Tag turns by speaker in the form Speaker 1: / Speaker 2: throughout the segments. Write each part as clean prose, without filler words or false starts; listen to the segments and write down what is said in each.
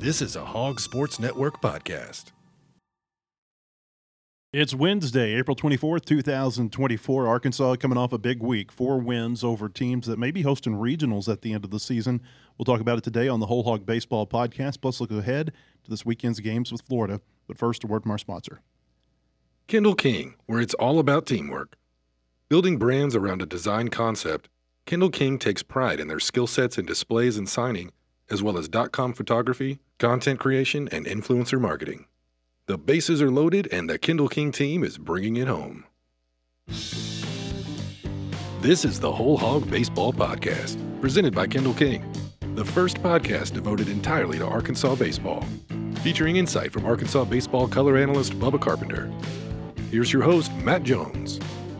Speaker 1: This is a Hog Sports Network podcast.
Speaker 2: It's Wednesday, April 24th, 2024. Arkansas coming off a big week. 4 wins over teams that may be hosting regionals at the end of the season. We'll talk about it today on the Whole Hog Baseball podcast, plus look ahead to this weekend's games with Florida. But first, a word from our sponsor.
Speaker 1: Kendall King, where it's all about teamwork. Building brands around a design concept, Kendall King takes pride in their skill sets in displays and signing, as well as .com photography, content creation, and influencer marketing. The bases are loaded, and the Kendall King team is bringing it home. This is the Whole Hog Baseball Podcast, presented by Kendall King, the first podcast devoted entirely to Arkansas baseball, featuring insight from Arkansas baseball color analyst Bubba Carpenter. Here's your host, Matt Jones.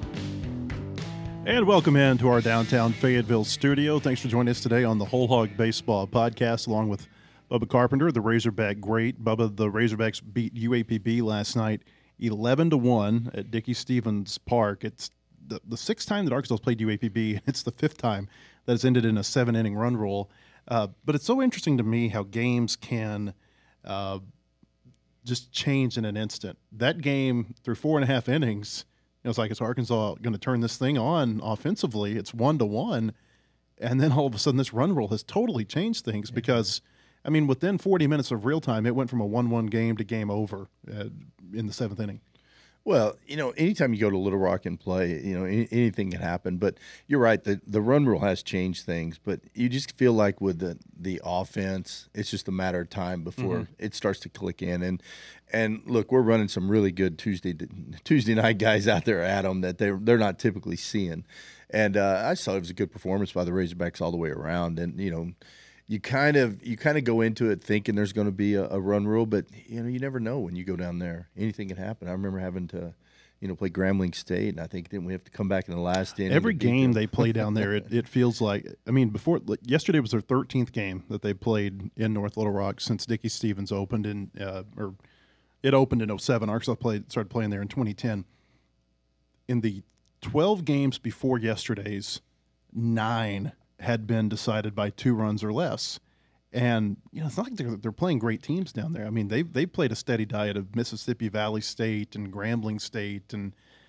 Speaker 2: And welcome into our downtown Fayetteville studio. Thanks for joining us today on the Whole Hog Baseball Podcast, along with Bubba Carpenter, the Razorback great. Bubba, the Razorbacks beat UAPB last night 11-1 at Dickey-Stephens Park. It's the sixth time that Arkansas played UAPB. It's the fifth time that it's ended in a 7-inning run rule. But it's so interesting to me how games can just change in an instant. That game, through 4.5 innings, it's like, is Arkansas going to turn this thing on offensively? It's 1-1. And then all of a sudden this run rule has totally changed things because – I mean, within 40 minutes of real time, it went from a 1-1 game to game over in the 7th inning.
Speaker 3: Well, anytime you go to Little Rock and play, anything can happen. But you're right, the run rule has changed things. But you just feel like with the offense, it's just a matter of time before it starts to click in. And look, we're running some really good Tuesday night guys out there at them that they're not typically seeing. And I saw it was a good performance by the Razorbacks all the way around. And you kind of go into it thinking there's going to be a run rule, but you never know when you go down there. Anything can happen. I remember having to, play Grambling State, and I think then we have to come back in the last inning.
Speaker 2: Every game they play down there, it feels like. I mean, yesterday was their 13th game that they played in North Little Rock since Dickey-Stephens opened it opened in 2007. Arkansas started playing there in 2010. In the 12 games before yesterday's, 9 had been decided by 2 runs or less. And, it's not like they're playing great teams down there. I mean, they played a steady diet of Mississippi Valley State and Grambling State and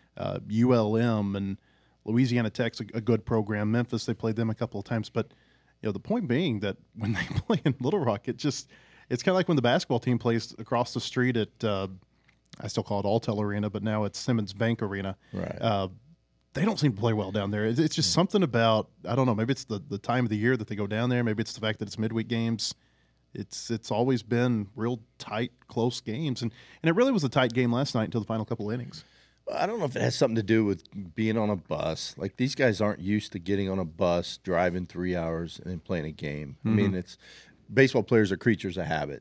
Speaker 2: ULM and Louisiana Tech's a good program. Memphis, they played them a couple of times. But, the point being that when they play in Little Rock, it's kind of like when the basketball team plays across the street at, I still call it Alltel Arena, but now it's Simmons Bank Arena.
Speaker 3: Right.
Speaker 2: They don't seem to play well down there. It's just something about, I don't know, maybe it's the time of the year that they go down there. Maybe it's the fact that it's midweek games. It's always been real tight, close games. And it really was a tight game last night until the final couple innings.
Speaker 3: I don't know if it has something to do with being on a bus. Like, these guys aren't used to getting on a bus, driving 3 hours, and then playing a game. I mean, baseball players are creatures of habit.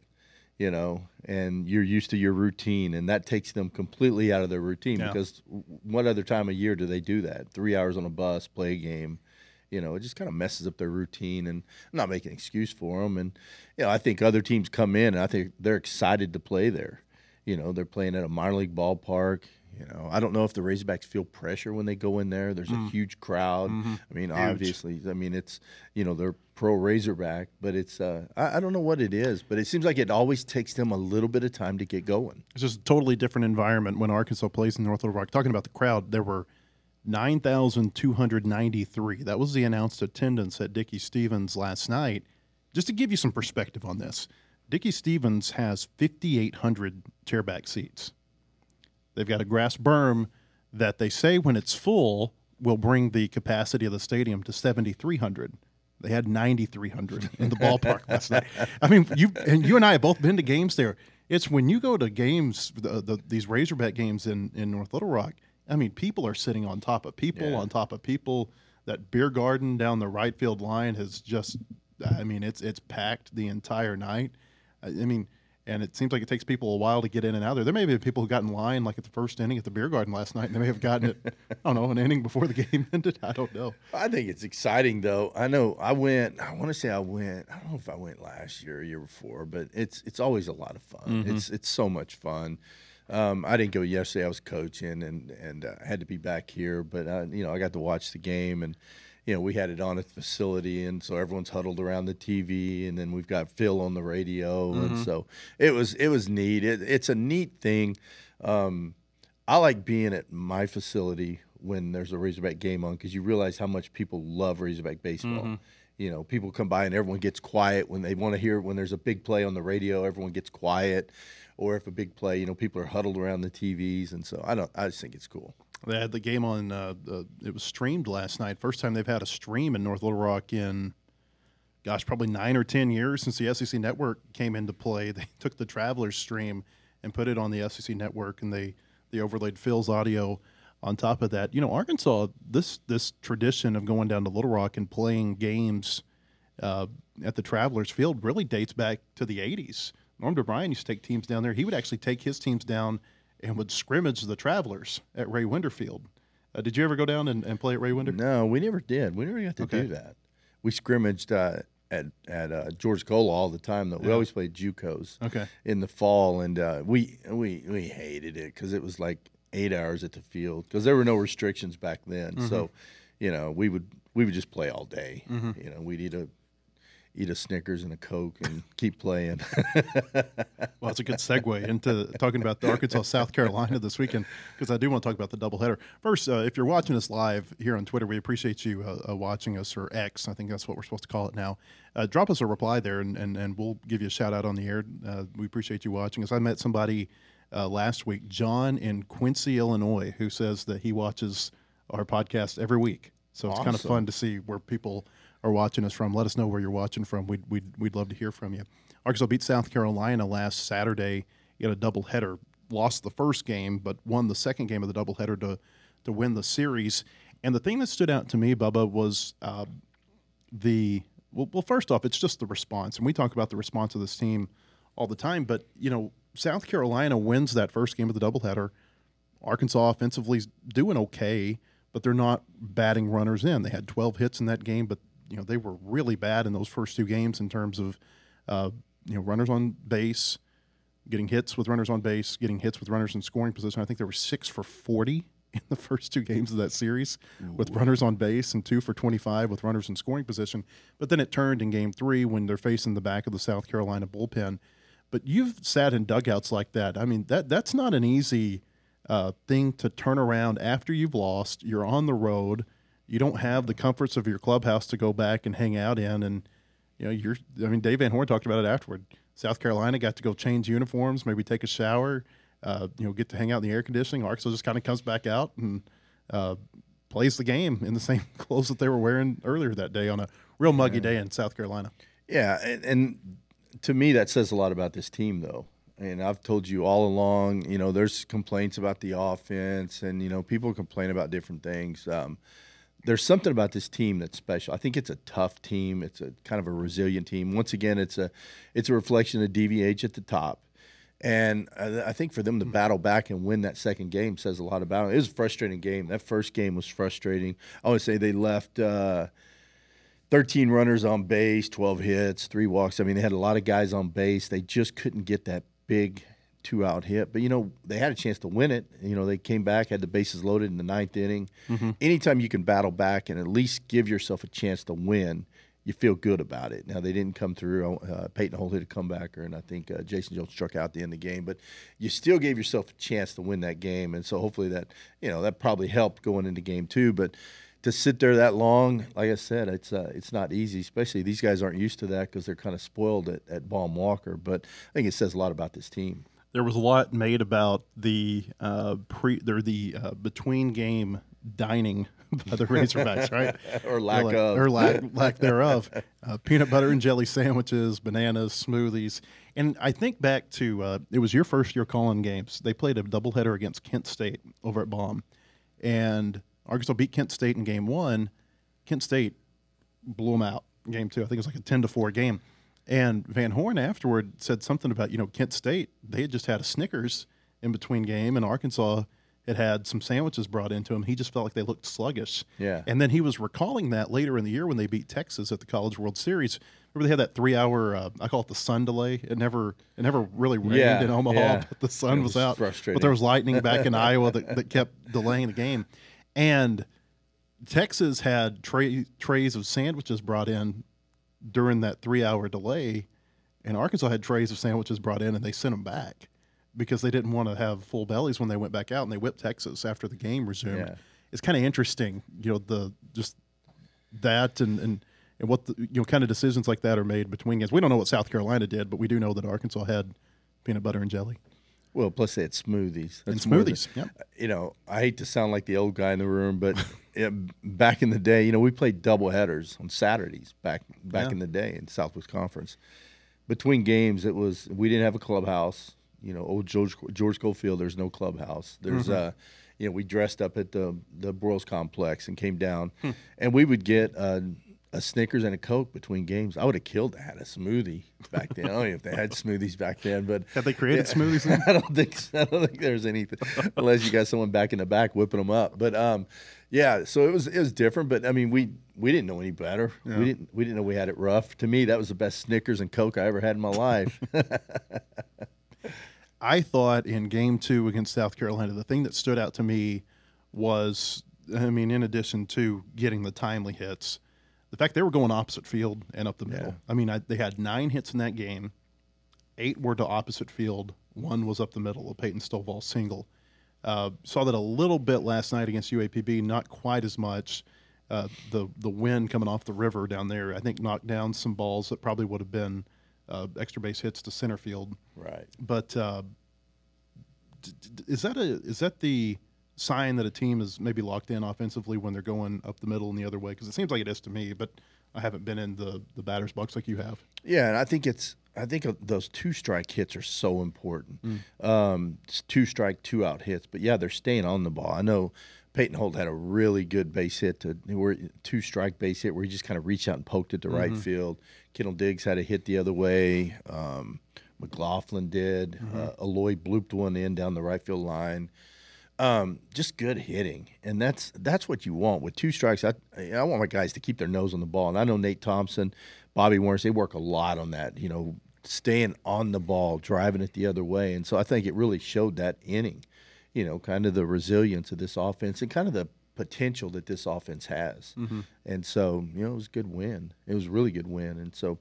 Speaker 3: And you're used to your routine, and that takes them completely out of their routine because what other time of year do they do that? 3 hours on a bus, play a game. It just kind of messes up their routine, and I'm not making an excuse for them. And, I think other teams come in, and I think they're excited to play there. They're playing at a minor league ballpark. I don't know if the Razorbacks feel pressure when they go in there. There's a huge crowd. I mean, obviously, it's, they're pro Razorback, but it's, I don't know what it is, but it seems like it always takes them a little bit of time to get going.
Speaker 2: It's just a totally different environment when Arkansas plays in North Little Rock. Talking about the crowd, there were 9,293. That was the announced attendance at Dickey-Stephens last night. Just to give you some perspective on this, Dickey-Stephens has 5,800 chairback seats. They've got a grass berm that they say when it's full will bring the capacity of the stadium to 7,300. They had 9,300 in the ballpark last night. I mean, you and I have both been to games there. It's when you go to games, these Razorback games in North Little Rock, I mean, people are sitting on top of people, on top of people. That beer garden down the right field line has just, it's packed the entire night. And it seems like it takes people a while to get in and out of there. There may be people who got in line like at the first inning at the beer garden last night, and they may have gotten it, I don't know, an inning before the game ended. I don't know.
Speaker 3: I think it's exciting, though. I know I went, I don't know if I went last year or year before, but it's always a lot of fun. It's so much fun. I didn't go yesterday. I was coaching and I had to be back here, but I got to watch the game, and we had it on at the facility, and so everyone's huddled around the TV, and then we've got Phil on the radio, and so it was neat. It's a neat thing. I like being at my facility when there's a Razorback game on, because you realize how much people love Razorback baseball. People come by and everyone gets quiet when they want to hear, when there's a big play on the radio, everyone gets quiet. Or if a big play, people are huddled around the TVs. And so I just think it's cool.
Speaker 2: They had the game on, it was streamed last night. First time they've had a stream in North Little Rock in, probably 9 or 10 years since the SEC Network came into play. They took the Travelers stream and put it on the SEC Network, and they overlaid Phil's audio on top of that. Arkansas, this tradition of going down to Little Rock and playing games at the Travelers Field really dates back to the 80s. Norm DeBryan used to take teams down there. He would actually take his teams down and would scrimmage the Travelers at Ray Winder Field. Did you ever go down and play at Ray Winder?
Speaker 3: No, we never did. We never got to do that. We scrimmaged at George Cola all the time. Though we always played JUCOs in the fall, and we hated it because it was like 8 hours at the field because there were no restrictions back then. So, we would just play all day. We'd eat a Snickers and a Coke and keep playing.
Speaker 2: Well, it's a good segue into talking about the Arkansas-South Carolina this weekend, because I do want to talk about the doubleheader. First, if you're watching us live here on Twitter, we appreciate you watching us, or X. I think that's what we're supposed to call it now. Drop us a reply there, and we'll give you a shout-out on the air. We appreciate you watching us. I met somebody last week, John in Quincy, Illinois, who says that he watches our podcast every week. So it's kind of fun to see where people are watching us from. Let us know where you're watching from. We'd love to hear from you. Arkansas beat South Carolina last Saturday in a doubleheader. Lost the first game, but won the second game of the doubleheader to win the series. And the thing that stood out to me, Bubba, was well, first off, it's just the response. And we talk about the response of this team all the time. But, South Carolina wins that first game of the doubleheader. Arkansas offensively is doing okay, but they're not batting runners in. They had 12 hits in that game, but they were really bad in those first two games in terms of, runners on base, getting hits with runners on base, getting hits with runners in scoring position. I think there were 6 for 40 in the first two games of that series with runners on base, and 2 for 25 with runners in scoring position. But then it turned in game 3 when they're facing the back of the South Carolina bullpen. But you've sat in dugouts like that. I mean, that's not an easy thing to turn around after you've lost. You're on the road. You don't have the comforts of your clubhouse to go back and hang out in, and Dave Van Horn talked about it afterward. South Carolina got to go change uniforms, maybe take a shower, get to hang out in the air conditioning. Arkansas just kind of comes back out and plays the game in the same clothes that they were wearing earlier that day on a real muggy day in South Carolina.
Speaker 3: Yeah, and to me that says a lot about this team, though. And I've told you all along, there's complaints about the offense, and people complain about different things. There's something about this team that's special. I think it's a tough team. It's a kind of a resilient team. Once again, it's a reflection of DVH at the top. And I think for them to battle back and win that second game says a lot about it. It was a frustrating game. That first game was frustrating. I would say they left 13 runners on base, 12 hits, 3 walks. I mean, they had a lot of guys on base. They just couldn't get that big 2-out hit. But, they had a chance to win it. They came back, had the bases loaded in the 9th inning. Anytime you can battle back and at least give yourself a chance to win, you feel good about it. Now, they didn't come through. Peyton Holt hit a comebacker, and I think Jason Jones struck out at the end of the game. But you still gave yourself a chance to win that game. And so hopefully that, that probably helped going into game 2. But to sit there that long, like I said, it's not easy, especially these guys aren't used to that because they're kind of spoiled at Baum Walker. But I think it says a lot about this team.
Speaker 2: There was a lot made about the between game dining by the Razorbacks, right?
Speaker 3: Or lack
Speaker 2: thereof. Peanut butter and jelly sandwiches, bananas, smoothies. And I think back to it was your first year calling games. They played a doubleheader against Kent State over at Baum, and Arkansas beat Kent State in game 1. Kent State blew them out in game 2. I think it was like a 10-4 game. And Van Horn afterward said something about, Kent State, they had just had a Snickers in between game, and Arkansas had some sandwiches brought into them. He just felt like they looked sluggish.
Speaker 3: Yeah.
Speaker 2: And then he was recalling that later in the year when they beat Texas at the College World Series. Remember they had that 3-hour, I call it the sun delay. It never really rained in Omaha, but the sun was out.
Speaker 3: Frustrating.
Speaker 2: But there was lightning back in Iowa that kept delaying the game. And Texas had trays of sandwiches brought in during that 3-hour delay, and Arkansas had trays of sandwiches brought in, and they sent them back because they didn't want to have full bellies when they went back out, and they whipped Texas after the game resumed.
Speaker 3: Yeah.
Speaker 2: It's kind of interesting, just that and what kind of decisions like that are made between games. We don't know what South Carolina did, but we do know that Arkansas had peanut butter and jelly.
Speaker 3: Well, plus they had smoothies.
Speaker 2: And smoothies, yep.
Speaker 3: I hate to sound like the old guy in the room, but back in the day, we played double headers on Saturdays back in the day in Southwest Conference. Between games, we didn't have a clubhouse. Old George Schofield, there's no clubhouse. There's we dressed up at the Broyles Complex and came down, and we would get a Snickers and a Coke between games. I would have killed that, a smoothie back then. I don't know if they had smoothies back then, but
Speaker 2: had they created smoothies then?
Speaker 3: I don't think there's anything unless you got someone back in the back whipping them up. But so it was different. But I mean, we didn't know any better. Yeah. We didn't know we had it rough. To me, that was the best Snickers and Coke I ever had in my life.
Speaker 2: I thought in Game 2 against South Carolina, the thing that stood out to me was, in addition to getting the timely hits, the fact they were going opposite field and up the middle. Yeah. They had 9 hits in that game. 8 were to opposite field. 1 was up the middle, a Peyton Stovall single. Saw that a little bit last night against UAPB, not quite as much. The wind coming off the river down there, I think, knocked down some balls that probably would have been extra base hits to center field.
Speaker 3: Right.
Speaker 2: But is that the sign that a team is maybe locked in offensively when they're going up the middle and the other way? Because it seems like it is to me, but I haven't been in the batter's box like you have.
Speaker 3: Yeah, and I think those 2-strike hits are so important. It's 2-strike, 2-out hits, but they're staying on the ball. I know Peyton Holt had a really good base hit, 2-strike base hit where he just kind of reached out and poked it to right field. Kendall Diggs had a hit the other way. McLaughlin did. Aloy blooped one in down the right field line. Just good hitting, and that's what you want with 2 strikes. I want my guys to keep their nose on the ball, and I know Nate Thompson, Bobby Warner, they work a lot on that. Staying on the ball, driving it the other way, and so I think it really showed that inning. Kind of the resilience of this offense and kind of the potential that this offense has. And so it was a good win. It was a really good win, and so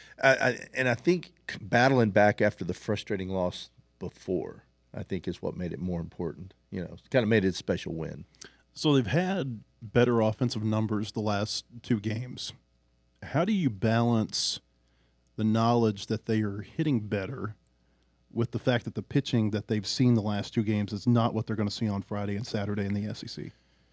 Speaker 3: I think battling back after the frustrating loss before, I think, is what made it more important. Kind of made it a special win.
Speaker 2: So they've had better offensive numbers the last 2 games. How do you balance the knowledge that they are hitting better with the fact that the pitching that they've seen the last 2 games is not what they're going to see on Friday and Saturday in the SEC?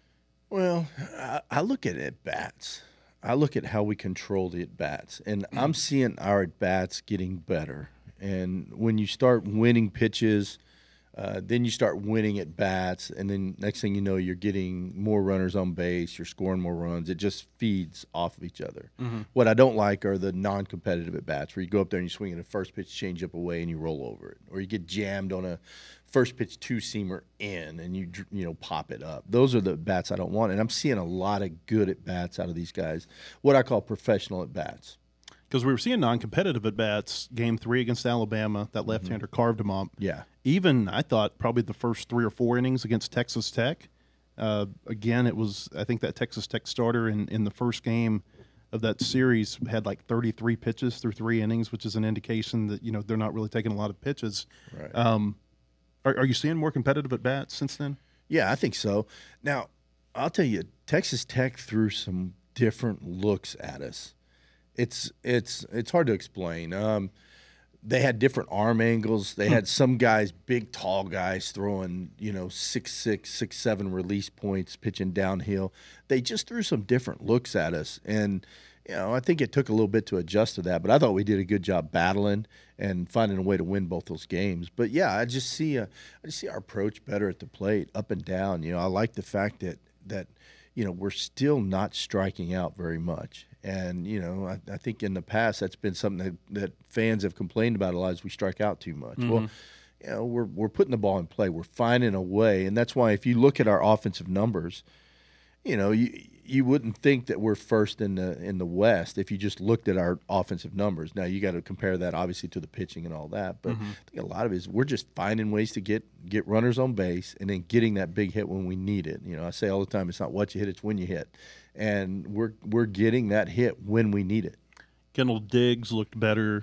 Speaker 3: Well, I look at at-bats. I look at how we control the at-bats, and I'm seeing our at-bats getting better. And when you start winning pitches, then you start winning at-bats, and then next thing you know, you're getting more runners on base, you're scoring more runs. It just feeds off of each other. What I don't like are the non-competitive at-bats where you go up there and you swing at a first pitch change-up away and you roll over it, or you get jammed on a first pitch 2-seamer in and you pop it up. Those are the bats I don't want, and I'm seeing a lot of good at-bats out of these guys, what I call professional at-bats.
Speaker 2: Because we were seeing non-competitive at-bats. Game 3 against Alabama, that left-hander carved him up.
Speaker 3: Yeah.
Speaker 2: Even, I thought, probably the first 3 or 4 innings against Texas Tech. Again, it was, I think, that Texas Tech starter in the first game of that series had like 33 pitches through 3 innings, which is an indication that, they're not really taking a lot of pitches.
Speaker 3: Right.
Speaker 2: Are you seeing more competitive at-bats since then?
Speaker 3: Yeah, I think so. Now, I'll tell you, Texas Tech threw some different looks at us. It's hard to explain. They had different arm angles. They had some guys, big, tall guys, throwing 6'6", 6'7" release points, pitching downhill. They just threw some different looks at us, and I think it took a little bit to adjust to that. But I thought we did a good job battling and finding a way to win both those games. But yeah, I just see our approach better at the plate, up and down. I like the fact that we're still not striking out very much. And, I think in the past that's been something that fans have complained about a lot, is we strike out too much. Well, we're putting the ball in play. We're finding a way. And that's why if you look at our offensive numbers, you wouldn't think that we're first in the West if you just looked at our offensive numbers. Now you got to compare that obviously to the pitching and all that, but I think a lot of it is we're just finding ways to get runners on base and then getting that big hit when we need it. You know, I say all the time, it's not what you hit, it's when you hit, and we're getting that hit when we need it.
Speaker 2: Kendall Diggs looked better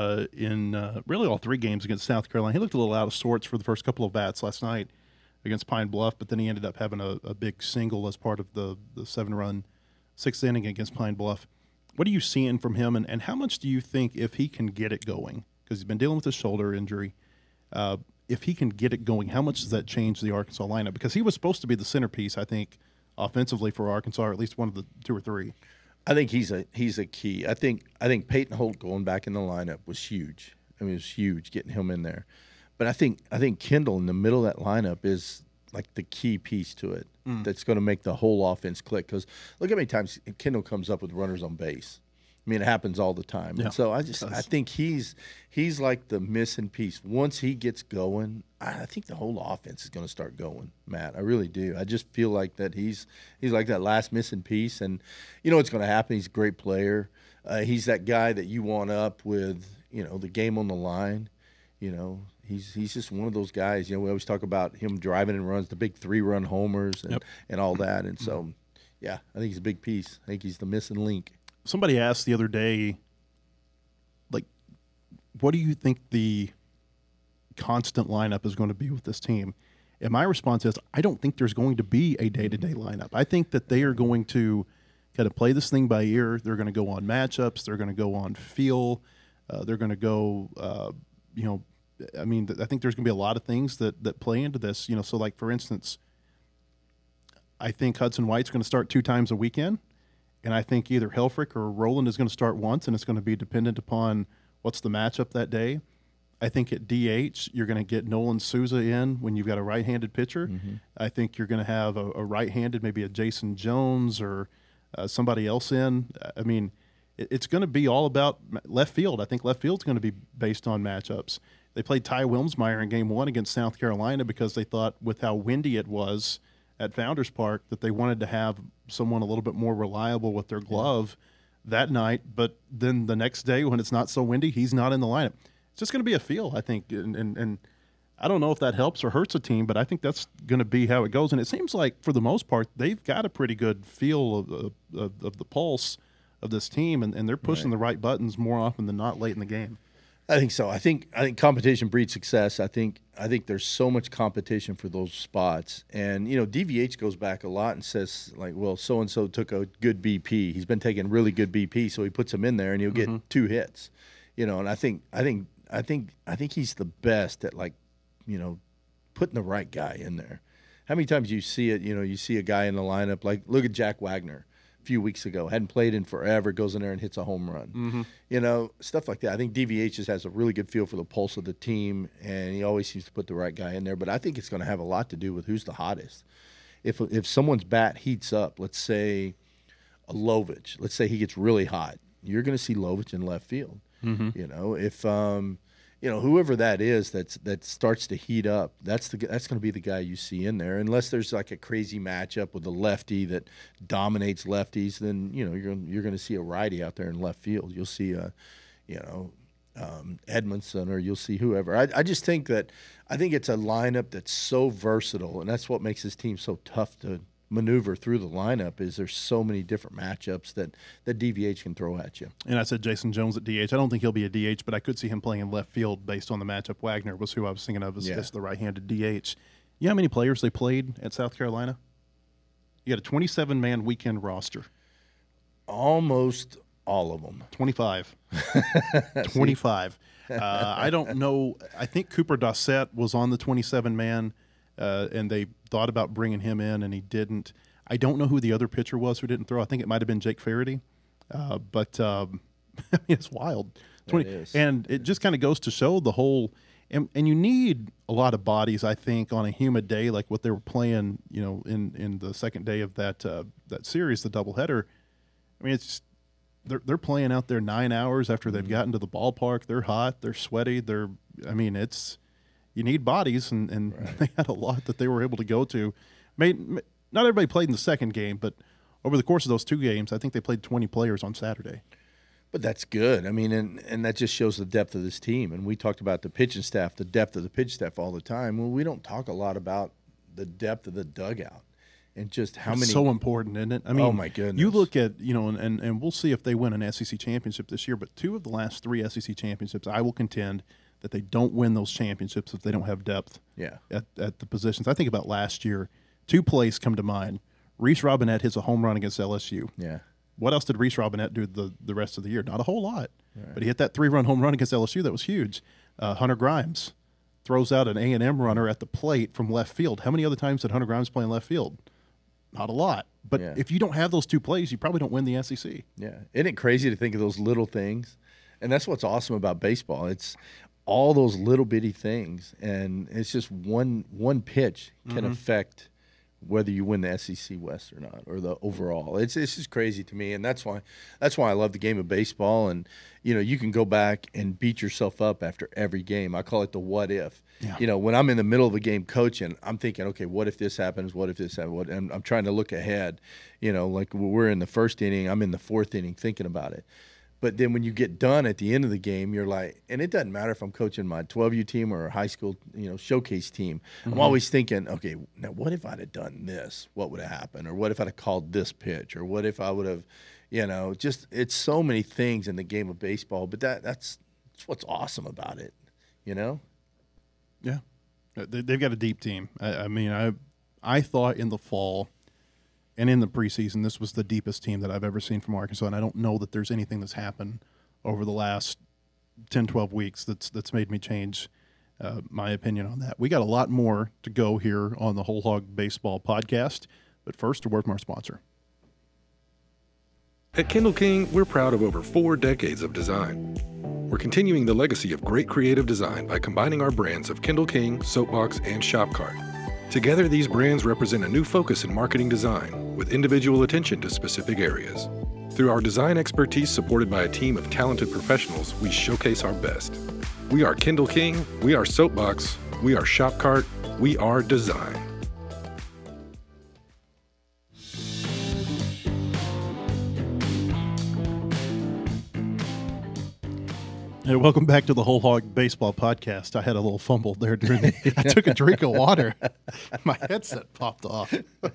Speaker 2: in really all 3 games against South Carolina. He looked a little out of sorts for the first couple of bats last night against Pine Bluff, but then he ended up having a big single as part of the 7-run 6th inning against Pine Bluff. What are you seeing from him, and how much do you think if he can get it going, because he's been dealing with his shoulder injury, if he can get it going, how much does that change the Arkansas lineup? Because he was supposed to be the centerpiece, I think, offensively for Arkansas, or at least one of the 2 or 3.
Speaker 3: I think he's a key. I think Peyton Holt going back in the lineup was huge. I mean, it was huge getting him in there. But I think Kendall in the middle of that lineup is like the key piece to it that's going to make the whole offense click. Because look how many times Kendall comes up with runners on base. I mean, it happens all the time.
Speaker 2: Yeah,
Speaker 3: and so I think he's like the missing piece. Once he gets going, I think the whole offense is going to start going, Matt. I really do. I just feel like that he's like that last missing piece. And you know what's going to happen? He's a great player. He's that guy that you want up with, you know, the game on the line. You know, he's just one of those guys. You know, we always talk about him driving and runs, the big 3-run homers and all that. And so, yeah, I think he's a big piece. I think he's the missing link.
Speaker 2: Somebody asked the other day, like, what do you think the constant lineup is going to be with this team? And my response is, I don't think there's going to be a day-to-day lineup. I think that they are going to kind of play this thing by ear. They're going to go on matchups. They're going to go on feel. They're going to go, you know, I mean, I think there's going to be a lot of things that play into this. You know, so like, for instance, I think Hudson White's going to start 2 times a weekend. And I think either Helfrich or Rowland is going to start once, and it's going to be dependent upon what's the matchup that day. I think at DH, you're going to get Nolan Souza in when you've got a right-handed pitcher. I think you're going to have a right-handed, maybe a Jason Jones or somebody else in. I mean, it's going to be all about left field. I think left field's going to be based on matchups. They played Ty Wilmsmeyer in Game 1 against South Carolina because they thought with how windy it was at Founders Park that they wanted to have someone a little bit more reliable with their glove that night. But then the next day when it's not so windy, he's not in the lineup. It's just going to be a feel, I think. And I don't know if that helps or hurts a team, but I think that's going to be how it goes. And it seems like for the most part, they've got a pretty good feel of the pulse of this team, and they're pushing the right buttons more often than not late in the game.
Speaker 3: I think so. I think competition breeds success. I think there's so much competition for those spots. And, you know, DVH goes back a lot and says, like, well, so-and-so took a good BP. He's been taking really good BP, so he puts him in there and he'll get 2 hits. You know, and I think he's the best at, like, you know, putting the right guy in there. How many times you see it, you know, you see a guy in the lineup, like, look at Jack Wagner. Few weeks ago, hadn't played in forever, goes in there and hits a home run. You know, stuff like that. I think DVH just has a really good feel for the pulse of the team, and he always seems to put the right guy in there. But I think it's going to have a lot to do with who's the hottest. If someone's bat heats up, let's say a Lovich, let's say he gets really hot, you're going to see Lovich in left field. You know, if you know, whoever that is that starts to heat up, that's going to be the guy you see in there. Unless there's like a crazy matchup with a lefty that dominates lefties, then, you know, you're going to see a righty out there in left field. You'll see Edmondson, or you'll see whoever. I just think it's a lineup that's so versatile, and that's what makes this team so tough to maneuver through the lineup. Is there's so many different matchups that DVH can throw at you.
Speaker 2: And I said Jason Jones at DH. I don't think he'll be a DH, but I could see him playing in left field based on the matchup. Wagner was who I was thinking of as the right-handed DH. You know how many players they played at South Carolina? You got a 27-man weekend roster.
Speaker 3: Almost all of them.
Speaker 2: 25. 25. I don't know. I think Cooper Dossett was on the 27-man, and they thought about bringing him in, and he didn't. I don't know who the other pitcher was who didn't throw. I think it might have been Jake Faraday. But it's wild. And it just kind of goes to show the whole and you need a lot of bodies, I think, on a humid day like what they were playing, you know, in the second day of that series, the doubleheader. I mean, it's just, they're playing out there 9 hours after they've gotten to the ballpark. They're hot, they're sweaty, you need bodies, and they had a lot that they were able to go to. Not everybody played in the second game, but over the course of those 2 games, I think they played 20 players on Saturday.
Speaker 3: But that's good. I mean, and that just shows the depth of this team. And we talked about the pitching staff, the depth of the pitch staff all the time. Well, we don't talk a lot about the depth of the dugout and just how
Speaker 2: It's
Speaker 3: many.
Speaker 2: so important, isn't it? I mean,
Speaker 3: Oh, my goodness.
Speaker 2: You look at, and we'll see if they win an SEC championship this year, but 2 of the last 3 SEC championships, I will contend that they don't win those championships if they don't have depth
Speaker 3: Yeah.
Speaker 2: at the positions. I think about last year, 2 plays come to mind. Reese Robinette hits a home run against LSU.
Speaker 3: Yeah.
Speaker 2: What else did Reese Robinette do the rest of the year? Not a whole lot. Right. But he hit that 3-run home run against LSU. That was huge. Hunter Grimes throws out an A&M runner at the plate from left field. How many other times did Hunter Grimes play in left field? Not a lot. But if you don't have those 2 plays, you probably don't win the SEC.
Speaker 3: Yeah. Isn't it crazy to think of those little things? And that's what's awesome about baseball. It's all those little bitty things. And it's just one pitch can affect whether you win the SEC West or not, or the overall. It's just crazy to me, and that's why I love the game of baseball. And you can go back and beat yourself up after every game. I call it the what if. Yeah. When I'm in the middle of a game coaching, I'm thinking, okay, what if this happens? What if this happens? And I'm trying to look ahead. Like we're in the 1st inning, I'm in the 4th inning thinking about it. But then when you get done at the end of the game, you're like, and it doesn't matter if I'm coaching my 12U team or a high school, showcase team. I'm always thinking, okay, now what if I'd have done this? What would have happened? Or what if I'd have called this pitch? Or what if I would have, just it's so many things in the game of baseball. But that's what's awesome about it,
Speaker 2: Yeah, they've got a deep team. I mean, I thought in the fall and in the preseason, this was the deepest team that I've ever seen from Arkansas, and I don't know that there's anything that's happened over the last 10, 12 weeks that's made me change my opinion on that. We got a lot more to go here on the Whole Hog Baseball podcast, but first, a word from our sponsor.
Speaker 1: At Kindle King, we're proud of over 4 decades of design. We're continuing the legacy of great creative design by combining our brands of Kindle King, Soapbox, and Shopcart. Together, these brands represent a new focus in marketing design, with individual attention to specific areas. Through our design expertise supported by a team of talented professionals, we showcase our best. We are Kindle King, we are Soapbox, we are Shopcart, we are design.
Speaker 2: Hey, welcome back to the Whole Hog Baseball podcast. I had a little fumble there during I took a drink of water. My headset popped off.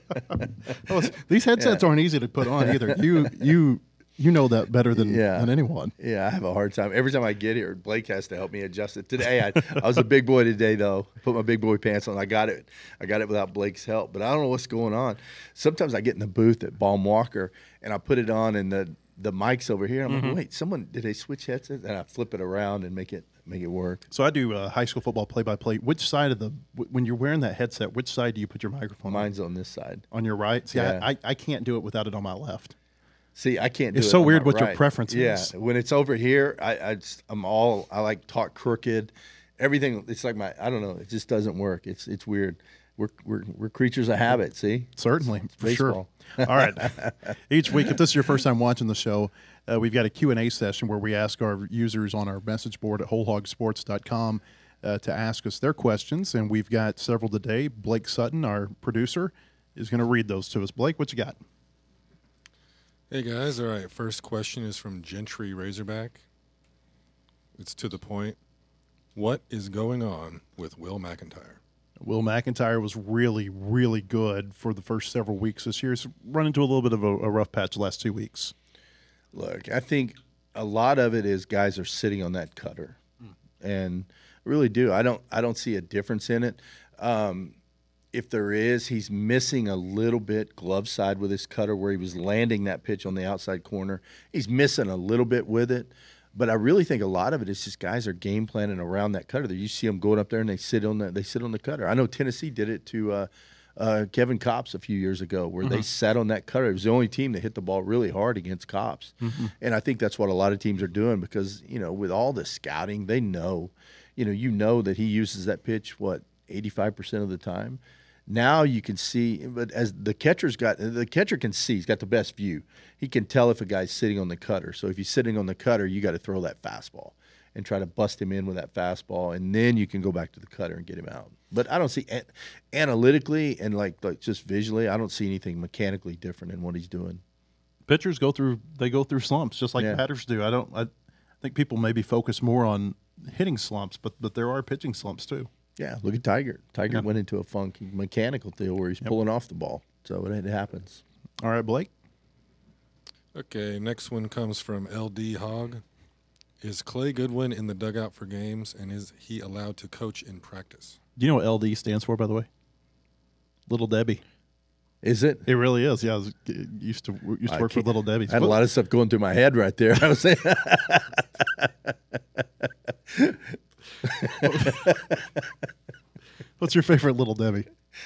Speaker 2: These headsets aren't easy to put on either. You know that better than anyone.
Speaker 3: Yeah, I have a hard time. Every time I get here, Blake has to help me adjust it. Today, I was a big boy today, though. Put my big boy pants on. I got it without Blake's help. But I don't know what's going on. Sometimes I get in the booth at Baum Walker, and I put it on, and the mic's over here. I'm like, wait, did they switch headsets? And I flip it around and make it work.
Speaker 2: So I do high school football play-by-play. Which side when you're wearing that headset, which side do you put your microphone
Speaker 3: Mine's on this side.
Speaker 2: On your right? See, yeah. I can't do it without it on my left.
Speaker 3: See, I can't do it.
Speaker 2: It's so
Speaker 3: on
Speaker 2: weird
Speaker 3: my
Speaker 2: what
Speaker 3: right.
Speaker 2: your preference is.
Speaker 3: Yeah, when it's over here, I like talk crooked. Everything, it's like I don't know, it just doesn't work. It's weird. We're creatures of habit, see?
Speaker 2: Certainly, for sure. All right. Each week, if this is your first time watching the show, we've got a Q&A session where we ask our users on our message board at wholehogsports.com to ask us their questions, and we've got several today. Blake Sutton, our producer, is going to read those to us. Blake, what you got?
Speaker 1: Hey, guys. All right, first question is from Gentry Razorback. It's to the point. What is going on with Will McIntyre?
Speaker 2: Will McIntyre was really, really good for the first several weeks this year. He's run into a little bit of a rough patch the last 2 weeks.
Speaker 3: Look, I think a lot of it is guys are sitting on that cutter, and I really do. I don't see a difference in it. If there is, he's missing a little bit glove side with his cutter where he was landing that pitch on the outside corner. He's missing a little bit with it. But I really think a lot of it is just guys are game planning around that cutter. You see them going up there and they sit on the cutter. I know Tennessee did it to Kevin Kopps a few years ago, where they sat on that cutter. It was the only team that hit the ball really hard against Kopps, and I think that's what a lot of teams are doing because with all the scouting, they know, that he uses that pitch 85% of the time. Now you can see, but as the catcher can see, he's got the best view. He can tell if a guy's sitting on the cutter. So if he's sitting on the cutter, you got to throw that fastball. and try to bust him in with that fastball, and then you can go back to the cutter and get him out. But I don't see analytically and like just visually, I don't see anything mechanically different in what he's doing.
Speaker 2: Pitchers go through slumps just like batters do. I think people maybe focus more on hitting slumps, but there are pitching slumps too.
Speaker 3: Yeah, look at Tiger. Tiger went into a funky mechanical deal where he's pulling off the ball. So it happens.
Speaker 2: All right, Blake.
Speaker 1: Okay, next one comes from LD Hogg. Is Clay Goodwin in the dugout for games, and is he allowed to coach in practice?
Speaker 2: Do you know what LD stands for, by the way? Little Debbie.
Speaker 3: Is it?
Speaker 2: It really is. Yeah, I used to work for Little Debbie's.
Speaker 3: I had a lot of stuff going through my head right there. I was saying.
Speaker 2: What's your favorite Little Debbie?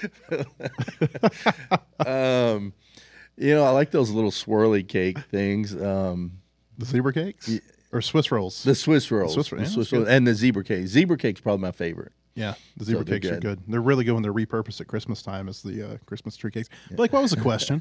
Speaker 3: I like those little swirly cake things.
Speaker 2: The zebra cakes or Swiss rolls?
Speaker 3: The Swiss rolls.
Speaker 2: The Swiss rolls.
Speaker 3: And the zebra cake. Zebra cake's probably my favorite.
Speaker 2: Yeah, the zebra cakes are good. They're really good when they're repurposed at Christmas time as the Christmas tree cakes. Blake, what was the question?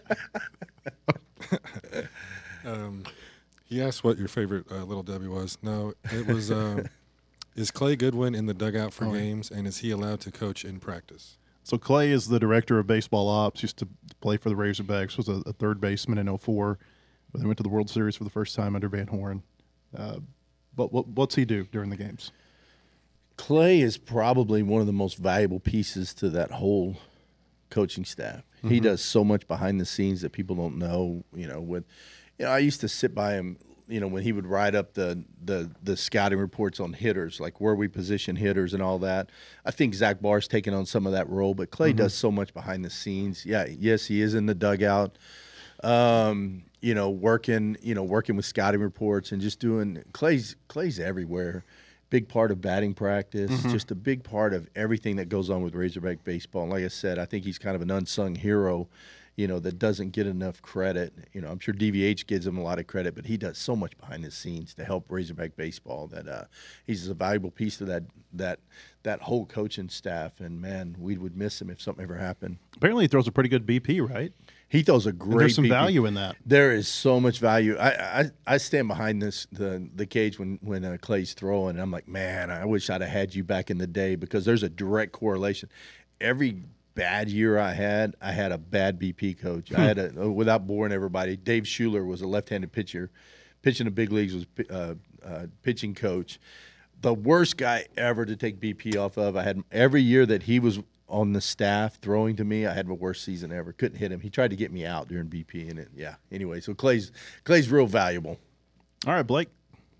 Speaker 1: He asked what your favorite Little Debbie was. No, it was, is Clay Goodwin in the dugout for games, and is he allowed to coach in practice?
Speaker 2: So Clay is the director of baseball ops, used to play for the Razorbacks, was a third baseman in 2004, but they went to the World Series for the first time under Van Horn. But what's he do during the games?
Speaker 3: Clay is probably one of the most valuable pieces to that whole coaching staff. Mm-hmm. He does so much behind the scenes that people don't know. I used to sit by him, when he would write up the scouting reports on hitters, like where we position hitters and all that. I think Zach Barr's taken on some of that role, but Clay does so much behind the scenes. Yeah, yes, he is in the dugout, working with scouting reports and just doing. Clay's everywhere. Big part of batting practice, just a big part of everything that goes on with Razorback baseball. And like I said, I think he's kind of an unsung hero, that doesn't get enough credit. I'm sure DVH gives him a lot of credit, but he does so much behind the scenes to help Razorback baseball that he's a valuable piece to that whole coaching staff. And, man, we would miss him if something ever happened.
Speaker 2: Apparently he throws a pretty good BP, right?
Speaker 3: He throws a great. And
Speaker 2: there's some
Speaker 3: BP.
Speaker 2: value in that.
Speaker 3: There is so much value. I stand behind the cage when Clay's throwing, and I'm like, man, I wish I'd have had you back in the day, because there's a direct correlation. Every bad year I had a bad BP coach. I had without boring everybody, Dave Schuler was a left-handed pitcher, pitching the big leagues, was pitching coach. The worst guy ever to take BP off of. I had every year that he was on the staff throwing to me, I had my worst season ever. Couldn't hit him. He tried to get me out during BP, and Anyway, so Clay's real valuable.
Speaker 2: All right, Blake.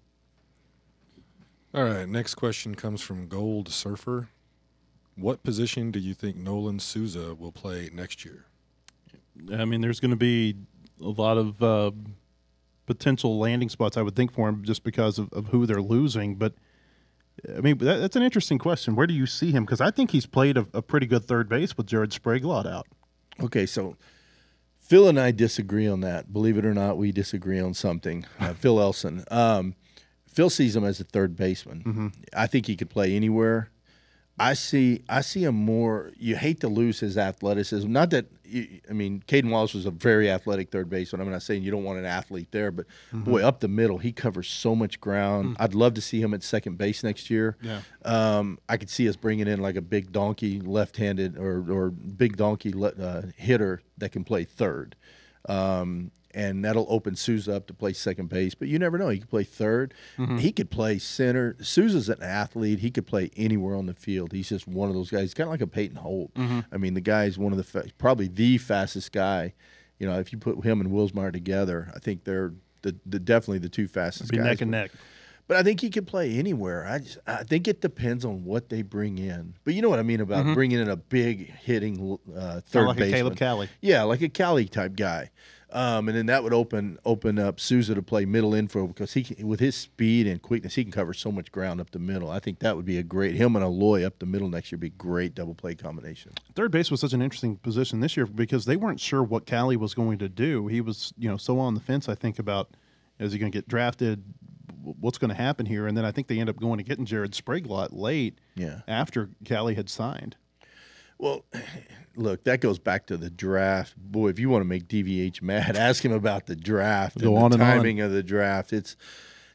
Speaker 1: All right, next question comes from Gold Surfer. What position do you think Nolan Souza will play next year?
Speaker 2: I mean, there's going to be a lot of potential landing spots, I would think, for him just because of who they're losing. But, I mean, that's an interesting question. Where do you see him? Because I think he's played a pretty good third base with Jared Sprague-Lott out.
Speaker 3: Okay, so Phil and I disagree on that. Believe it or not, we disagree on something. Phil Elson. Phil sees him as a third baseman. Mm-hmm. I think he could play anywhere. I see him more. You hate to lose his athleticism. Not that Caden Wallace was a very athletic third baseman. I'm not saying you don't want an athlete there, but boy, up the middle, he covers so much ground. I'd love to see him at second base next year.
Speaker 2: Yeah.
Speaker 3: I could see us bringing in like a big donkey left-handed or big donkey hitter that can play third. And that'll open Souza up to play second base. But you never know. He could play third. Mm-hmm. He could play center. Souza's an athlete. He could play anywhere on the field. He's just one of those guys. He's kind of like a Peyton Holt. Mm-hmm. I mean, the guy's one of the probably the fastest guy. If you put him and Wilsmeyer together, I think they're definitely the two fastest guys.
Speaker 2: Neck and neck.
Speaker 3: But I think he could play anywhere. I think it depends on what they bring in. But you know what I mean about bringing in a big hitting third
Speaker 2: like
Speaker 3: baseman.
Speaker 2: A Caleb Cali.
Speaker 3: Yeah, like a Cali type guy. And then that would open up Souza to play middle infield, because with his speed and quickness, he can cover so much ground up the middle. I think that would be him and Aloy up the middle next year would be a great double play combination.
Speaker 2: Third base was such an interesting position this year because they weren't sure what Cali was going to do. He was, so on the fence, I think, about is he going to get drafted, what's going to happen here, and then I think they end up going and getting Jared Sprague-Lott late after Cali had signed.
Speaker 3: Well, look, that goes back to the draft. Boy, if you want to make DVH mad, ask him about the draft and the timing of the draft. It's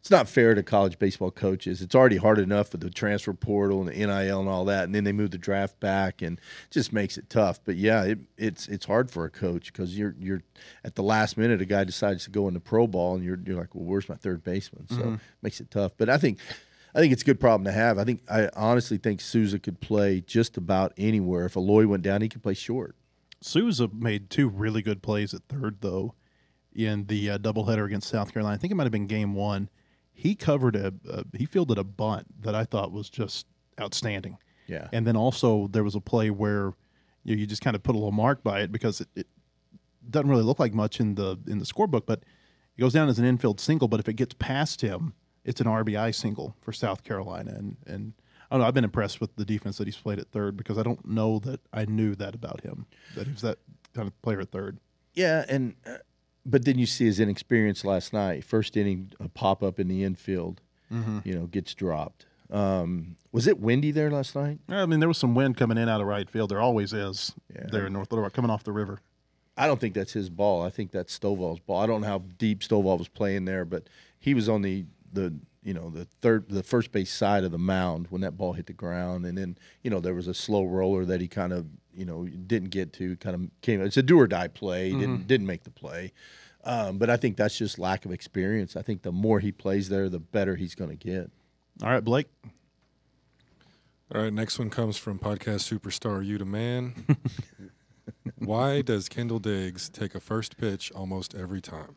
Speaker 3: it's not fair to college baseball coaches. It's already hard enough with the transfer portal and the NIL and all that, and then they move the draft back, and it just makes it tough. But yeah, it's hard for a coach because you're at the last minute a guy decides to go into pro ball, and you're like, well, where's my third baseman? So it makes it tough. But I think it's a good problem to have. I honestly think Souza could play just about anywhere. If Eloy went down, he could play short.
Speaker 2: Souza made 2 really good plays at third, though, in the doubleheader against South Carolina. I think it might have been game 1. He he fielded a bunt that I thought was just outstanding.
Speaker 3: Yeah.
Speaker 2: And then also there was a play where you just kind of put a little mark by it because it doesn't really look like much in the scorebook, but it goes down as an infield single. But if it gets past him, it's an RBI single for South Carolina. And I don't know, I've been impressed with the defense that he's played at third because I don't know that I knew that about him, that he was that kind of player at third.
Speaker 3: Yeah, and but then you see his inexperience last night. First inning, a pop up in the infield, gets dropped. Was it windy there last night?
Speaker 2: I mean, there was some wind coming in out of right field. There always is there in North Little Rock, coming off the river.
Speaker 3: I don't think that's his ball. I think that's Stovall's ball. I don't know how deep Stovall was playing there, but he was on the first base side of the mound when that ball hit the ground, and then there was a slow roller that he kind of didn't get to, kind of came. It's a do or die play. Didn't make the play, but I think that's just lack of experience. I think the more he plays there, the better he's going to get.
Speaker 2: All right, Blake.
Speaker 1: All right, next one comes from podcast superstar You the Man. Why does Kendall Diggs take a first pitch almost every time?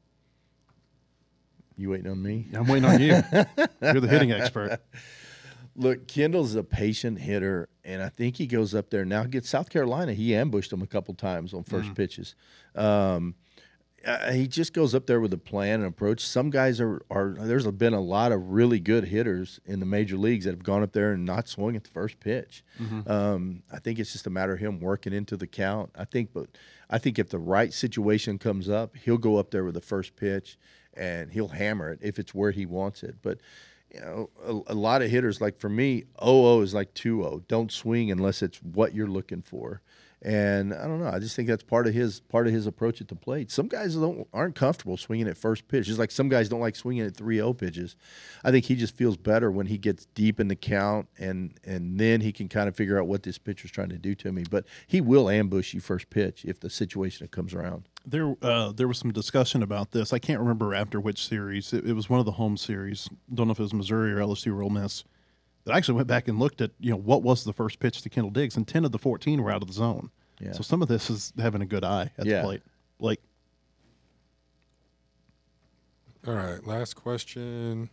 Speaker 3: You waiting on me?
Speaker 2: I'm waiting on you. You're the hitting expert.
Speaker 3: Look, Kendall's a patient hitter, and I think he goes up there. Now, against South Carolina, he ambushed him a couple times on first pitches. He just goes up there with a plan and approach. Some guys are there's been a lot of really good hitters in the major leagues that have gone up there and not swung at the first pitch. I think it's just a matter of him working into the count. I think if the right situation comes up, he'll go up there with the first pitch and he'll hammer it if it's where he wants it. But a lot of hitters, like for me, 0-0 is like 2-0. Don't swing unless it's what you're looking for. And I don't know. I just think that's part of his approach at the plate. Some guys aren't comfortable swinging at first pitch. Just like some guys don't like swinging at 3-0 pitches. I think he just feels better when he gets deep in the count, and then he can kind of figure out what this pitcher's trying to do to me. But he will ambush you first pitch if the situation comes around.
Speaker 2: There was some discussion about this. I can't remember after which series. It was one of the home series. Don't know if it was Missouri or LSU or Ole Miss. That I actually went back and looked at, what was the first pitch to Kendall Diggs, and 10 of the 14 were out of the zone. Yeah. So some of this is having a good eye at the plate. Blake.
Speaker 1: All right, last question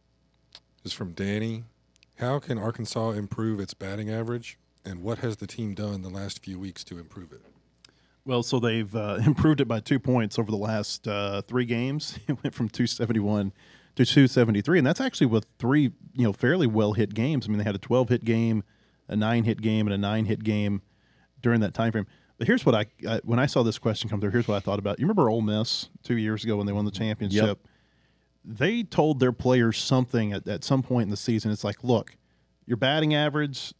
Speaker 1: is from Danny. How can Arkansas improve its batting average, and what has the team done the last few weeks to improve it?
Speaker 2: Well, so they've improved it by 2 points over the last 3 games. It went from 271 to 273, and that's actually with 3 fairly well hit games. I mean, they had a 12-hit game, a 9-hit game, and a 9-hit game during that time frame. But here's what when I saw this question come through, here's what I thought about. You remember Ole Miss 2 years ago when they won the championship?
Speaker 3: Yep.
Speaker 2: They told their players something at some point in the season. It's like, look, your batting average,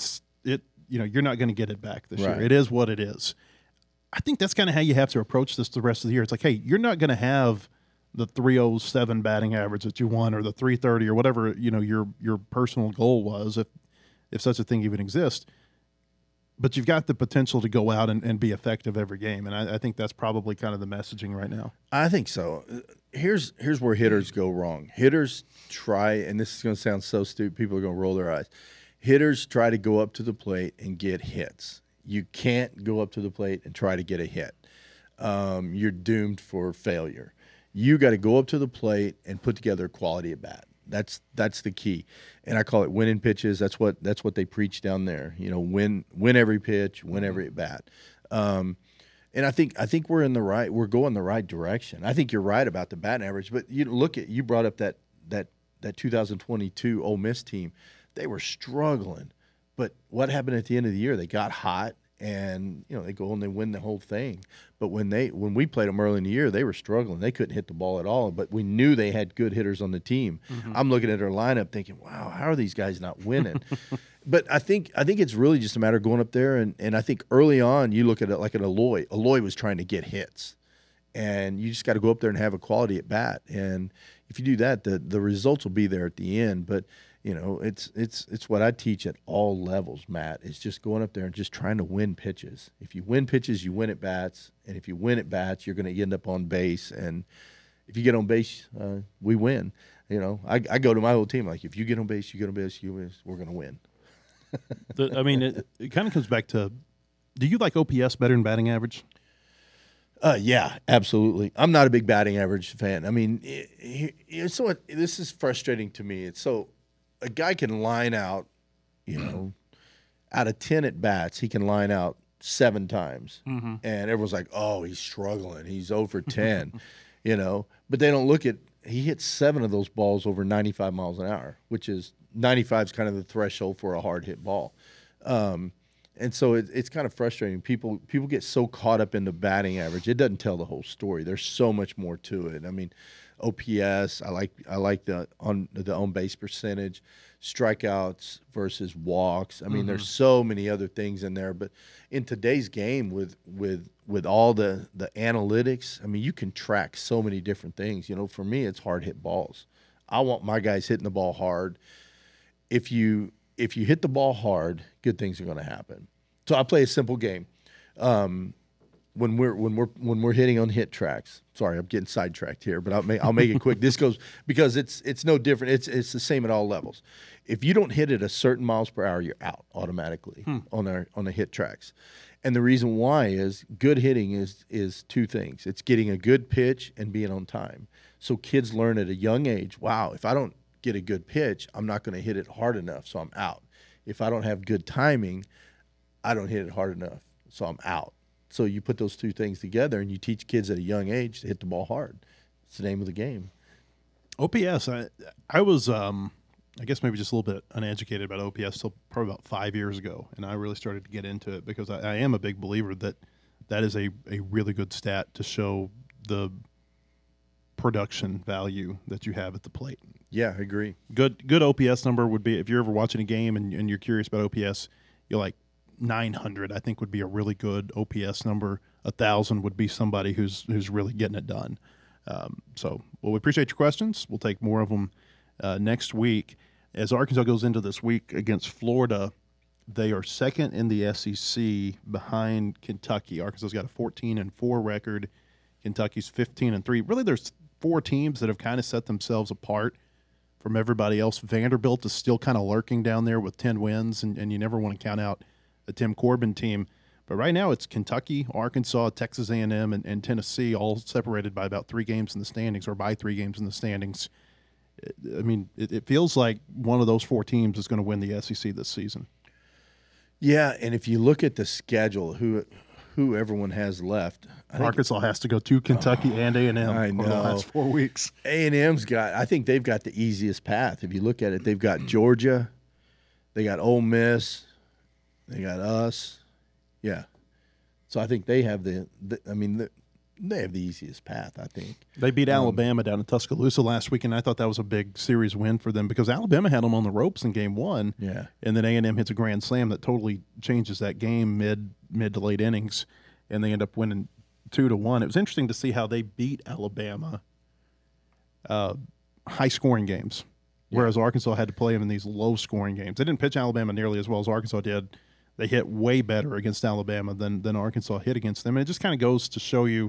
Speaker 2: you're not going to get it back this year. It is what it is. I think that's kind of how you have to approach this the rest of the year. It's like, hey, you're not going to have the 307 batting average that you want, or the 330, or whatever your personal goal was, if such a thing even exists. But you've got the potential to go out and be effective every game, and I think that's probably kind of the messaging right now.
Speaker 3: I think so. Here's where hitters go wrong. Hitters try, and this is going to sound so stupid, people are going to roll their eyes. Hitters try to go up to the plate and get hits. You can't go up to the plate and try to get a hit. You're doomed for failure. You got to go up to the plate and put together a quality at bat. That's the key, and I call it winning pitches. That's what they preach down there. Win every pitch, win every at bat. And I think we're going the right direction. I think you're right about the batting average, but you brought up that 2022 Ole Miss team. They were struggling, but what happened at the end of the year? They got hot. And they go and they win the whole thing. But when we played them early in the year, they were struggling. They couldn't hit the ball at all. But we knew they had good hitters on the team. I'm looking at their lineup, thinking, "Wow, how are these guys not winning?" But I think it's really just a matter of going up there and I think early on you look at it like an Eloy. Eloy was trying to get hits, and you just got to go up there and have a quality at bat. And if you do that, the results will be there at the end. But it's what I teach at all levels, Matt. It's just going up there and just trying to win pitches. If you win pitches, you win at bats, and if you win at bats, you're going to end up on base. And if you get on base, we win. I go to my whole team like, if you get on base, you get on base, we're going to win.
Speaker 2: It kind of comes back to, do you like OPS better than batting average?
Speaker 3: Yeah, absolutely. I'm not a big batting average fan. I mean, this is frustrating to me. It's so a guy can line out, out of 10 at bats, he can line out 7 times, and everyone's like, "Oh, he's struggling. He's over 10," But they don't look at he hits 7 of those balls over 95 miles an hour, which is 95 is kind of the threshold for a hard hit ball. And so it's kind of frustrating. People get so caught up in the batting average. It doesn't tell the whole story. There's so much more to it. I mean, OPS, I like the on base percentage, strikeouts versus walks. I mean, there's so many other things in there. But in today's game with all the analytics, I mean, you can track so many different things. For me, it's hard hit balls. I want my guys hitting the ball hard. If you hit the ball hard, good things are going to happen. So I play a simple game. When we're hitting on hit tracks. Sorry, I'm getting sidetracked here, but I'll make it quick. This goes because it's no different. It's the same at all levels. If you don't hit at a certain miles per hour, you're out automatically on the hit tracks. And the reason why is good hitting is 2 things. It's getting a good pitch and being on time. So kids learn at a young age, wow, if I don't get a good pitch, I'm not going to hit it hard enough, so I'm out. If I don't have good timing, I don't hit it hard enough, so I'm out. So you put those 2 things together and you teach kids at a young age to hit the ball hard. It's the name of the game.
Speaker 2: OPS, I was, I guess maybe just a little bit uneducated about OPS till probably about 5 years ago, and I really started to get into it because I am a big believer that is a really good stat to show the production value that you have at the plate.
Speaker 3: Yeah, I agree.
Speaker 2: Good OPS number would be, if you're ever watching a game and you're curious about OPS, you're like 900, I think would be a really good OPS number. 1,000 would be somebody who's really getting it done. We appreciate your questions. We'll take more of them next week. As Arkansas goes into this week against Florida, they are second in the SEC behind Kentucky. Arkansas's got a 14-4 record. Kentucky's 15-3. Really, there's 4 teams that have kind of set themselves apart from everybody else. Vanderbilt is still kind of lurking down there with 10 wins, and you never want to count out the Tim Corbin team. But right now it's Kentucky, Arkansas, Texas A&M, and Tennessee, all separated by about 3 games in the standings, or by 3 games in the standings. I mean, it feels like one of those 4 teams is going to win the SEC this season.
Speaker 3: Yeah, and if you look at the schedule, who everyone has left,
Speaker 2: Arkansas has to go to Kentucky and A&M
Speaker 3: I know.
Speaker 2: over the last 4 weeks.
Speaker 3: A&M's I think they've got the easiest path. If you look at it, they've got Georgia, they got Ole Miss, they got us. Yeah. So I think they have they have the easiest path, I think.
Speaker 2: They beat Alabama down in Tuscaloosa last week, and I thought that was a big series win for them because Alabama had them on the ropes in game 1.
Speaker 3: Yeah.
Speaker 2: And then A&M hits a grand slam that totally changes that game mid to late innings, and they end up winning 2-1. It was interesting to see how they beat Alabama high-scoring games, whereas Arkansas had to play them in these low-scoring games. They didn't pitch Alabama nearly as well as Arkansas did. They hit way better against Alabama than Arkansas hit against them. And it just kind of goes to show you,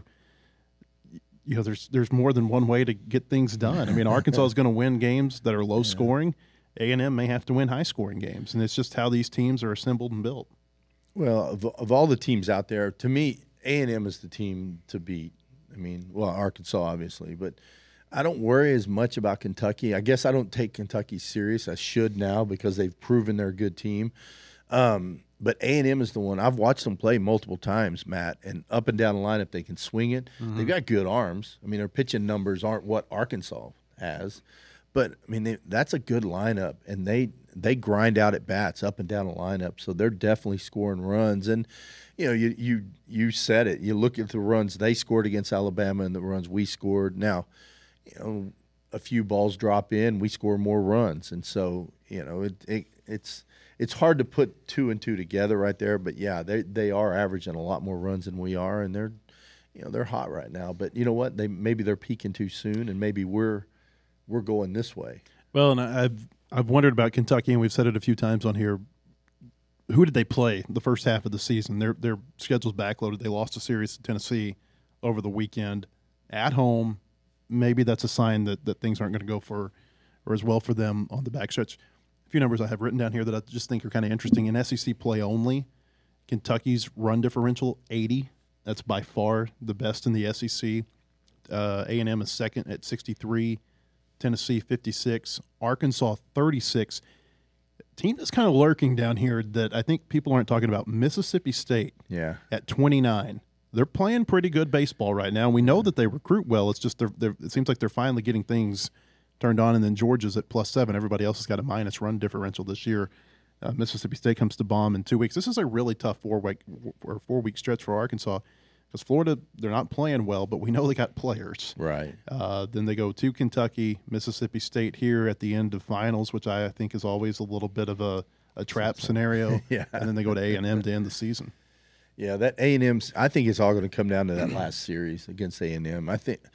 Speaker 2: there's more than one way to get things done. I mean, Arkansas is going to win games that are low-scoring. A&M may have to win high-scoring games, and it's just how these teams are assembled and built.
Speaker 3: Well, of all the teams out there, to me, A&M is the team to beat. I mean, well, Arkansas, obviously, but I don't worry as much about Kentucky. I guess I don't take Kentucky serious. I should now because they've proven they're a good team. But A&M is the one. I've watched them play multiple times, Matt, and up and down the lineup they can swing it. Mm-hmm. They've got good arms. I mean, their pitching numbers aren't what Arkansas has, but I mean that's a good lineup, and they grind out at bats up and down the lineup, so they're definitely scoring runs. And you said it. You look at the runs they scored against Alabama and the runs we scored. Now, a few balls drop in, we score more runs, and so it's hard to put 2 and 2 together right there, but yeah, they are averaging a lot more runs than we are, and they're hot right now. But you know what? Maybe they're peaking too soon, and maybe we're we're going this way.
Speaker 2: Well, and I've wondered about Kentucky, and we've said it a few times on here. Who did they play the first half of the season? Their schedule's backloaded. They lost a series to Tennessee over the weekend at home. Maybe that's a sign that things aren't going to go for or as well for them on the backstretch. A few numbers I have written down here that I just think are kind of interesting. In SEC play only, Kentucky's run differential 80. That's by far the best in the SEC. A&M is second at 63. Tennessee 56. Arkansas 36. Team that's kind of lurking down here that I think people aren't talking about, Mississippi State at 29. They're playing pretty good baseball right now. We know that they recruit well. It's just it seems like they're finally getting things turned on. And then Georgia's at +7. Everybody else has got a minus run differential this year. Mississippi State comes to bomb in 2 weeks. This is a really tough 4-week stretch for Arkansas because Florida, they're not playing well, but we know they got players.
Speaker 3: Right.
Speaker 2: Then they go to Kentucky, Mississippi State here at the end of finals, which I think is always a little bit of a trap scenario.
Speaker 3: Yeah.
Speaker 2: And then they go to A&M to end the season.
Speaker 3: Yeah, that A&M, I think it's all going to come down to that last series against A&M. I think,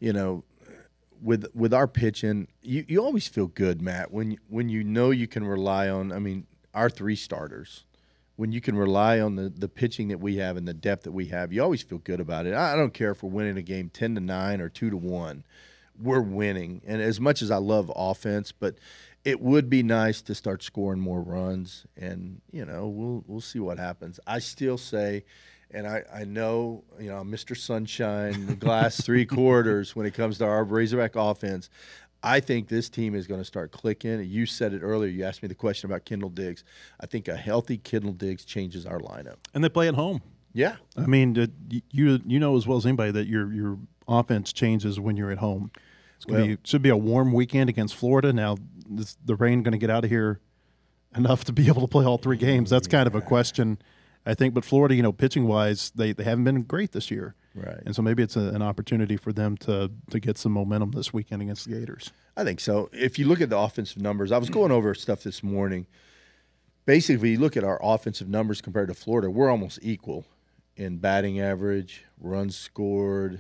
Speaker 3: with our pitching, you always feel good, Matt, when you know you can rely on, our 3 starters. When you can rely on the pitching that we have and the depth that we have, you always feel good about it. I don't care if we're winning a game 10-9 or 2-1. We're winning. And as much as I love offense, but it would be nice to start scoring more runs, and we'll see what happens. I still say, and I know Mr. Sunshine, the glass 3/4 when it comes to our Razorback offense. I think this team is going to start clicking. You said it earlier. You asked me the question about Kendall Diggs. I think a healthy Kendall Diggs changes our lineup.
Speaker 2: And they play at home.
Speaker 3: Yeah,
Speaker 2: I mean, you know as well as anybody that your offense changes when you're at home. Should be a warm weekend against Florida. Now, is the rain going to get out of here enough to be able to play all 3 games? That's kind of a question, I think. But Florida, pitching-wise, they haven't been great this year.
Speaker 3: Right.
Speaker 2: And so maybe it's an opportunity for them to get some momentum this weekend against the Gators.
Speaker 3: I think so. If you look at the offensive numbers, I was going over stuff this morning. Basically, you look at our offensive numbers compared to Florida, we're almost equal in batting average, runs scored,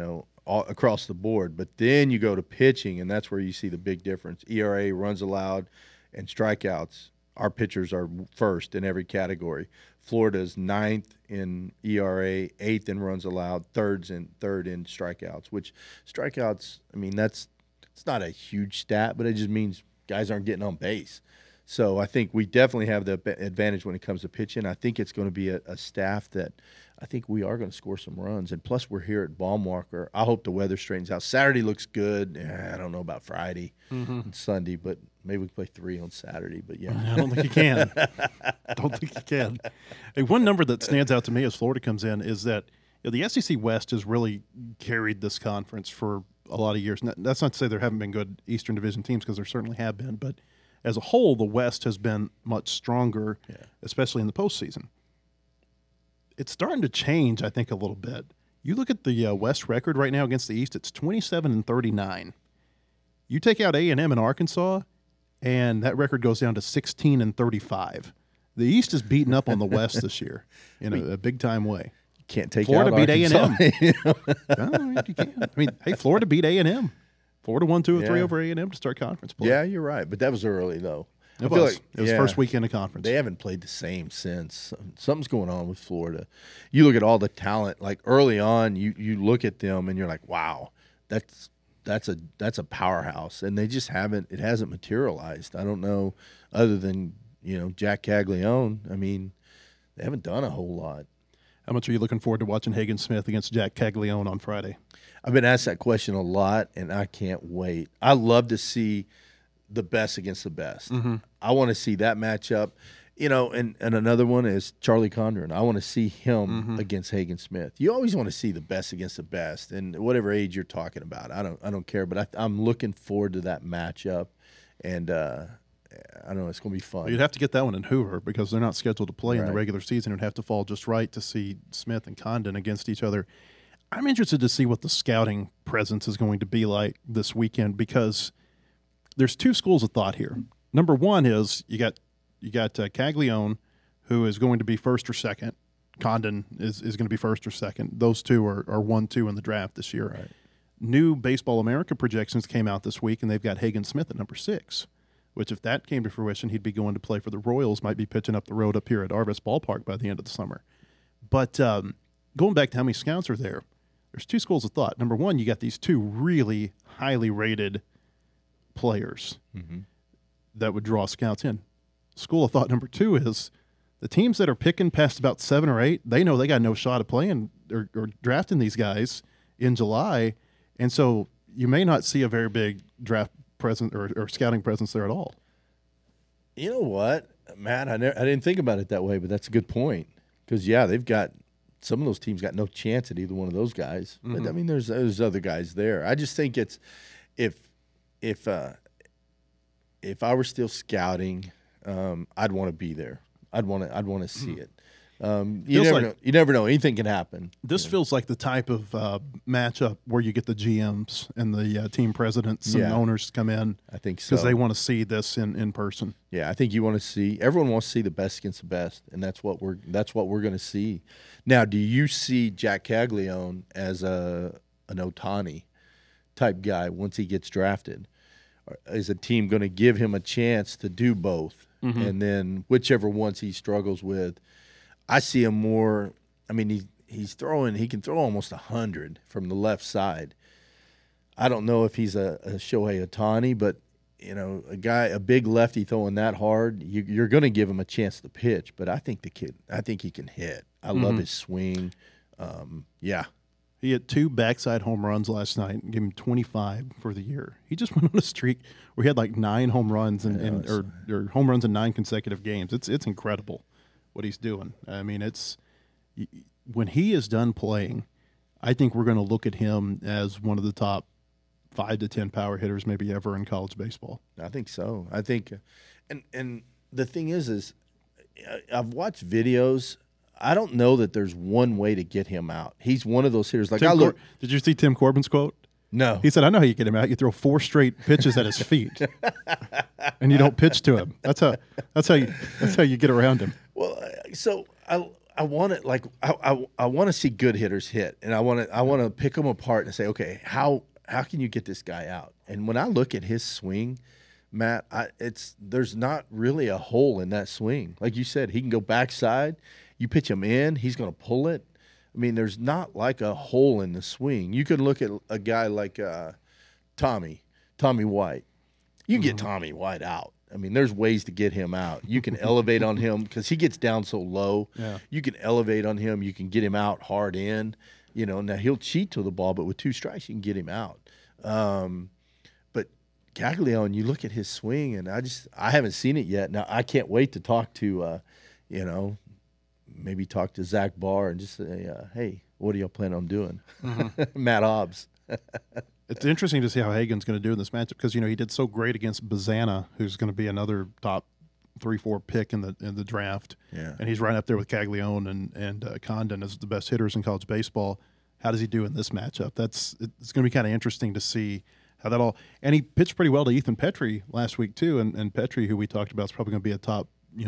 Speaker 3: all across the board. But then you go to pitching, and that's where you see the big difference. ERA, runs allowed, and strikeouts. Our pitchers are first in every category. Florida's 9th in ERA, 8th in runs allowed, third in strikeouts. Which strikeouts, it's not a huge stat, but it just means guys aren't getting on base. So I think we definitely have the advantage when it comes to pitching. I think it's going to be a staff that I think we are going to score some runs. And plus, we're here at Baumwalker. I hope the weather straightens out. Saturday looks good. I don't know about Friday and Sunday, but maybe we can play 3 on Saturday. But, yeah.
Speaker 2: I don't think you can. Don't think you can. Hey, one number that stands out to me as Florida comes in is that the SEC West has really carried this conference for a lot of years. That's not to say there haven't been good Eastern Division teams, because there certainly have been. But as a whole, the West has been much stronger, especially in the postseason. It's starting to change, I think, a little bit. You look at the West record right now against the East; it's 27-39. You take out A&M and Arkansas, and that record goes down to 16-35. The East is beaten up on the West this year in a big time way.
Speaker 3: Can't take
Speaker 2: Florida
Speaker 3: out
Speaker 2: beat A&M. No, you can't. Hey, Florida beat A&M. Florida won 2 or 3 over A&M to start conference play.
Speaker 3: Yeah, you're right, but that was early though.
Speaker 2: It was first weekend of conference.
Speaker 3: They haven't played the same since. Something's going on with Florida. You look at all the talent. Like early on, you look at them and you're like, wow, that's a powerhouse, and they just haven't. It hasn't materialized. I don't know, other than Jack Caglione. They haven't done a whole lot.
Speaker 2: How much are you looking forward to watching Hagen Smith against Jack Caglione on Friday?
Speaker 3: I've been asked that question a lot, and I can't wait. I love to see the best against the best. I want to see that matchup. And another one is Charlie Condren. I want to see him against Hagen Smith. You always want to see the best against the best, and whatever age you're talking about, I don't care. But I'm looking forward to that matchup, and I don't know, it's going to be fun.
Speaker 2: You'd have to get that one in Hoover because they're not scheduled to play in the regular season. It would have to fall just right to see Smith and Condon against each other. I'm interested to see what the scouting presence is going to be like this weekend, because there's 2 schools of thought here. Number one is you got Caglione, who is going to be first or second. Condon is going to be first or second. Those 2 are 1-2 in the draft this year.
Speaker 3: Right.
Speaker 2: New Baseball America projections came out this week, and they've got Hagen Smith at number 6, which if that came to fruition, he'd be going to play for the Royals, might be pitching up the road up here at Arvis Ballpark by the end of the summer. But going back to how many scouts are there, there's two schools of thought. Number one, you got these two really highly rated players that would draw scouts in. School of thought number two is the teams that are picking past about 7 or 8, they know they got no shot of playing or drafting these guys in July. And so you may not see a very big draft presence or scouting presence there at all.
Speaker 3: You know what, Matt? I didn't think about it that way, but that's a good point. Because, yeah, they've got – some of those teams got no chance at either one of those guys. But, I mean, there's other guys there. I just think it's if I were still scouting, I'd want to be there. I'd want to see it. You never know. Anything can happen.
Speaker 2: This feels like the type of matchup where you get the GMs and the team presidents and owners come in.
Speaker 3: I think so.
Speaker 2: Because they want to see this in person.
Speaker 3: Yeah, I think you want to see – everyone wants to see the best against the best, and that's what we're going to see. Now, do you see Jack Caglione as an Ohtani type guy once he gets drafted? Or is a team going to give him a chance to do both? And then whichever ones he struggles with, I see him more. I mean, he can throw almost 100 from the left side. I don't know if he's a Shohei Ohtani, but a big lefty throwing that hard, you're going to give him a chance to pitch. But I think he can hit. I love his swing.
Speaker 2: He had 2 backside home runs last night and gave him 25 for the year. He just went on a streak where he had like 9 home runs or home runs in 9 consecutive games. It's incredible what he's doing. I mean, when he is done playing, I think we're going to look at him as one of the top 5 to 10 power hitters maybe ever in college baseball.
Speaker 3: I think so. I think, and the thing is I've watched videos. I don't know that there's one way to get him out. He's one of those hitters. Like
Speaker 2: did you see Tim Corbin's quote?
Speaker 3: No.
Speaker 2: He said, "I know how you get him out. You throw 4 straight pitches at his feet, and you don't pitch to him. That's how you get around him."
Speaker 3: Well, so I want it like I want to see good hitters hit, and I want to pick them apart and say, okay, how can you get this guy out? And when I look at his swing, Matt, there's not really a hole in that swing. Like you said, he can go backside. You pitch him in, he's going to pull it. I mean, there's not like a hole in the swing. You can look at a guy like Tommy White. You can get Tommy White out. I mean, there's ways to get him out. You can elevate on him because he gets down so low. Yeah. You can elevate on him. You can get him out hard in. Now he'll cheat to the ball, but with 2 strikes, you can get him out. But Caglione, you look at his swing, and I haven't seen it yet. Now, I can't wait to talk to, maybe talk to Zach Barr and just say, hey, what do y'all plan on doing? Matt Hobbs.
Speaker 2: It's interesting to see how Hagen's going to do in this matchup because, he did so great against Bazana, who's going to be another top 3-4 pick in the draft. Yeah. And he's right up there with Caglione and Condon as the best hitters in college baseball. How does he do in this matchup? It's going to be kind of interesting to see how that all – and he pitched pretty well to Ethan Petrie last week too, and Petrie, who we talked about, is probably going to be a top,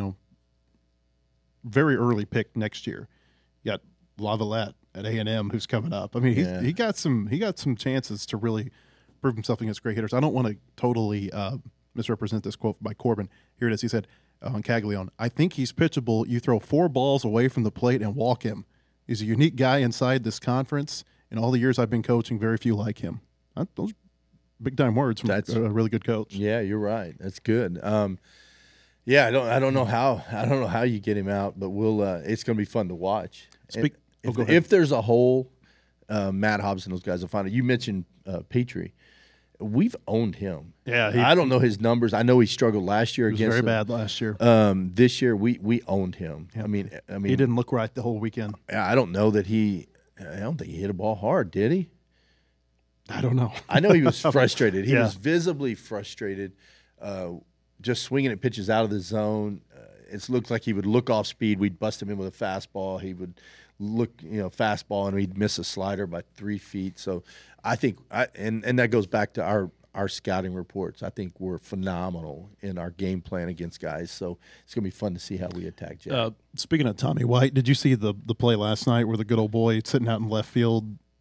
Speaker 2: very early pick next year. You got Lavalette at A&M who's coming up. I mean, he got some chances to really prove himself against great hitters. I don't want to totally misrepresent this quote by Corbin. Here it is. He said on Caglione, "I think he's pitchable. You throw 4 balls away from the plate and walk him. He's a unique guy inside this conference. In all the years I've been coaching, very few like him." Those big time words from a really good coach.
Speaker 3: Yeah, you're right. That's good. Yeah, I don't know how you get him out, but it's going to be fun to watch. If there's a hole, Matt Hobbs and those guys will find it. You mentioned Petrie. We've owned him.
Speaker 2: Yeah,
Speaker 3: I don't know his numbers. I know he struggled last year.
Speaker 2: He was very bad last year.
Speaker 3: This year we owned him. Yep. I mean,
Speaker 2: he didn't look right the whole weekend.
Speaker 3: I don't know that I don't think he hit a ball hard, did he?
Speaker 2: I don't know.
Speaker 3: I know he was frustrated. He was visibly frustrated. Just swinging at pitches out of the zone. It looked like he would look off speed. We'd bust him in with a fastball. He would look, fastball, and we'd miss a slider by 3 feet. So I think, and that goes back to our scouting reports. I think we're phenomenal in our game plan against guys. So it's going to be fun to see how we attack Jack.
Speaker 2: Speaking of Tommy White, did you see the play last night where the good old boy sitting out in left field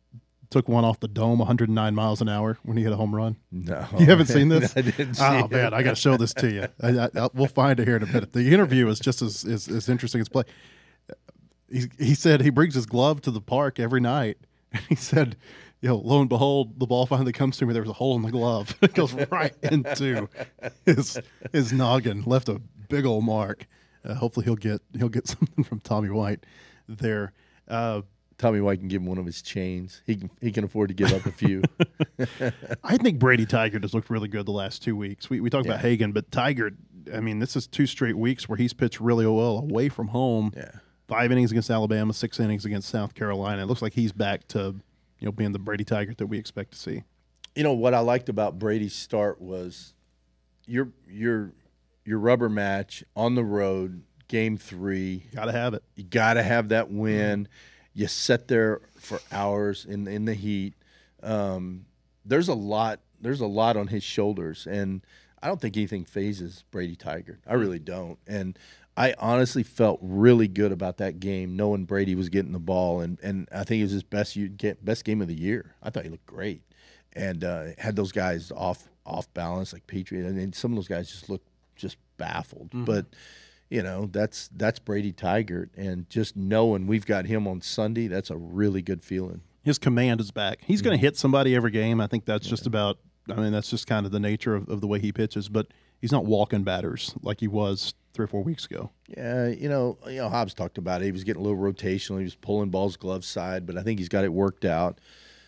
Speaker 2: took one off the dome 109 miles an hour when he hit a home run?
Speaker 3: No.
Speaker 2: You haven't seen this?
Speaker 3: I didn't see
Speaker 2: Oh,
Speaker 3: it.
Speaker 2: man, I got to show this to you. We'll find it here in a minute. The interview is just as interesting as play. He said he brings his glove to the park every night. And he said, lo and behold, the ball finally comes to me. There's a hole in the glove. It goes right into his noggin. Left a big old mark. Hopefully he'll get something from Tommy White there.
Speaker 3: Tommy White can give him one of his chains. He can afford to give up a few.
Speaker 2: I think Brady Tigert has looked really good the last 2 weeks. We talked about Hagan, but Tigert, I mean, this is 2 straight weeks where he's pitched really well away from home.
Speaker 3: Yeah.
Speaker 2: 5 innings against Alabama, 6 innings against South Carolina. It looks like he's back to being the Brady Tigert that we expect to see.
Speaker 3: What I liked about Brady's start was your rubber match on the road, game 3.
Speaker 2: Got to have it.
Speaker 3: You got to have that win. You sit there for hours in the heat. There's a lot on his shoulders, and I don't think anything phases Brady Tigert. I really don't. And I honestly felt really good about that game, knowing Brady was getting the ball, and I think it was his best game of the year. I thought he looked great, and had those guys off balance like Patriot. I mean, some of those guys just looked just baffled. Mm-hmm. But that's Brady Tigert, and just knowing we've got him on Sunday, that's a really good feeling.
Speaker 2: His command is back. He's going to hit somebody every game. I think that's just about. I mean, that's just kind of the nature of the way he pitches. But he's not walking batters like he was 3 or 4 weeks ago.
Speaker 3: Yeah, Hobbs talked about it. He was getting a little rotational. He was pulling balls glove side, but I think he's got it worked out.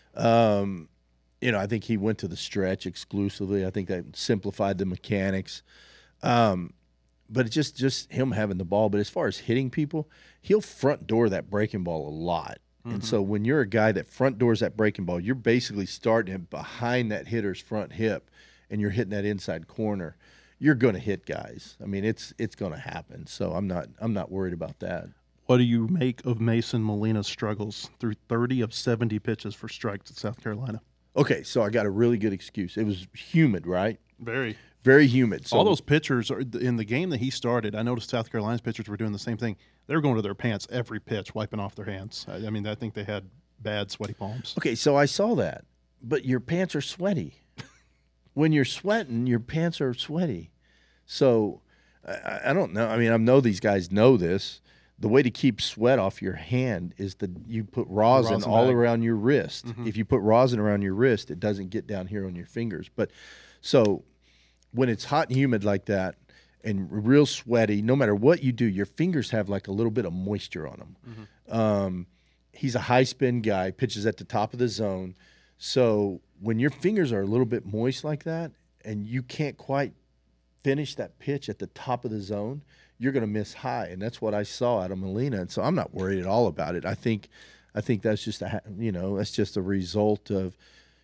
Speaker 3: I think he went to the stretch exclusively. I think that simplified the mechanics. But it's just him having the ball. But as far as hitting people, he'll front door that breaking ball a lot. Mm-hmm. And so when you're a guy that front doors that breaking ball, you're basically starting him behind that hitter's front hip, and you're hitting that inside corner. You're going to hit guys. I mean, it's going to happen. So I'm not worried about that.
Speaker 2: What do you make of Mason Molina's struggles through 30 of 70 pitches for strikes at South Carolina?
Speaker 3: Okay, so I got a really good excuse. It was humid, right?
Speaker 2: Very.
Speaker 3: Very humid. So
Speaker 2: all those pitchers are in the game that he started. I noticed South Carolina's pitchers were doing the same thing. They were going to their pants every pitch, wiping off their hands. I mean, I think they had bad sweaty palms.
Speaker 3: Okay, so I saw that, but your pants are sweaty. When you're sweating, your pants are sweaty. So I don't know. I mean, I know these guys know this. The way to keep sweat off your hand is that you put rosin all around your wrist. Mm-hmm. If you put rosin around your wrist, it doesn't get down here on your fingers. But so when it's hot and humid like that and real sweaty, no matter what you do, your fingers have like a little bit of moisture on them. Mm-hmm. He's a high spin guy, pitches at the top of the zone. So when your fingers are a little bit moist like that and you can't quite finish that pitch at the top of the zone, you're going to miss high. And that's what I saw out of Molina. And so I'm not worried at all about it. I think that's just that's just a result of,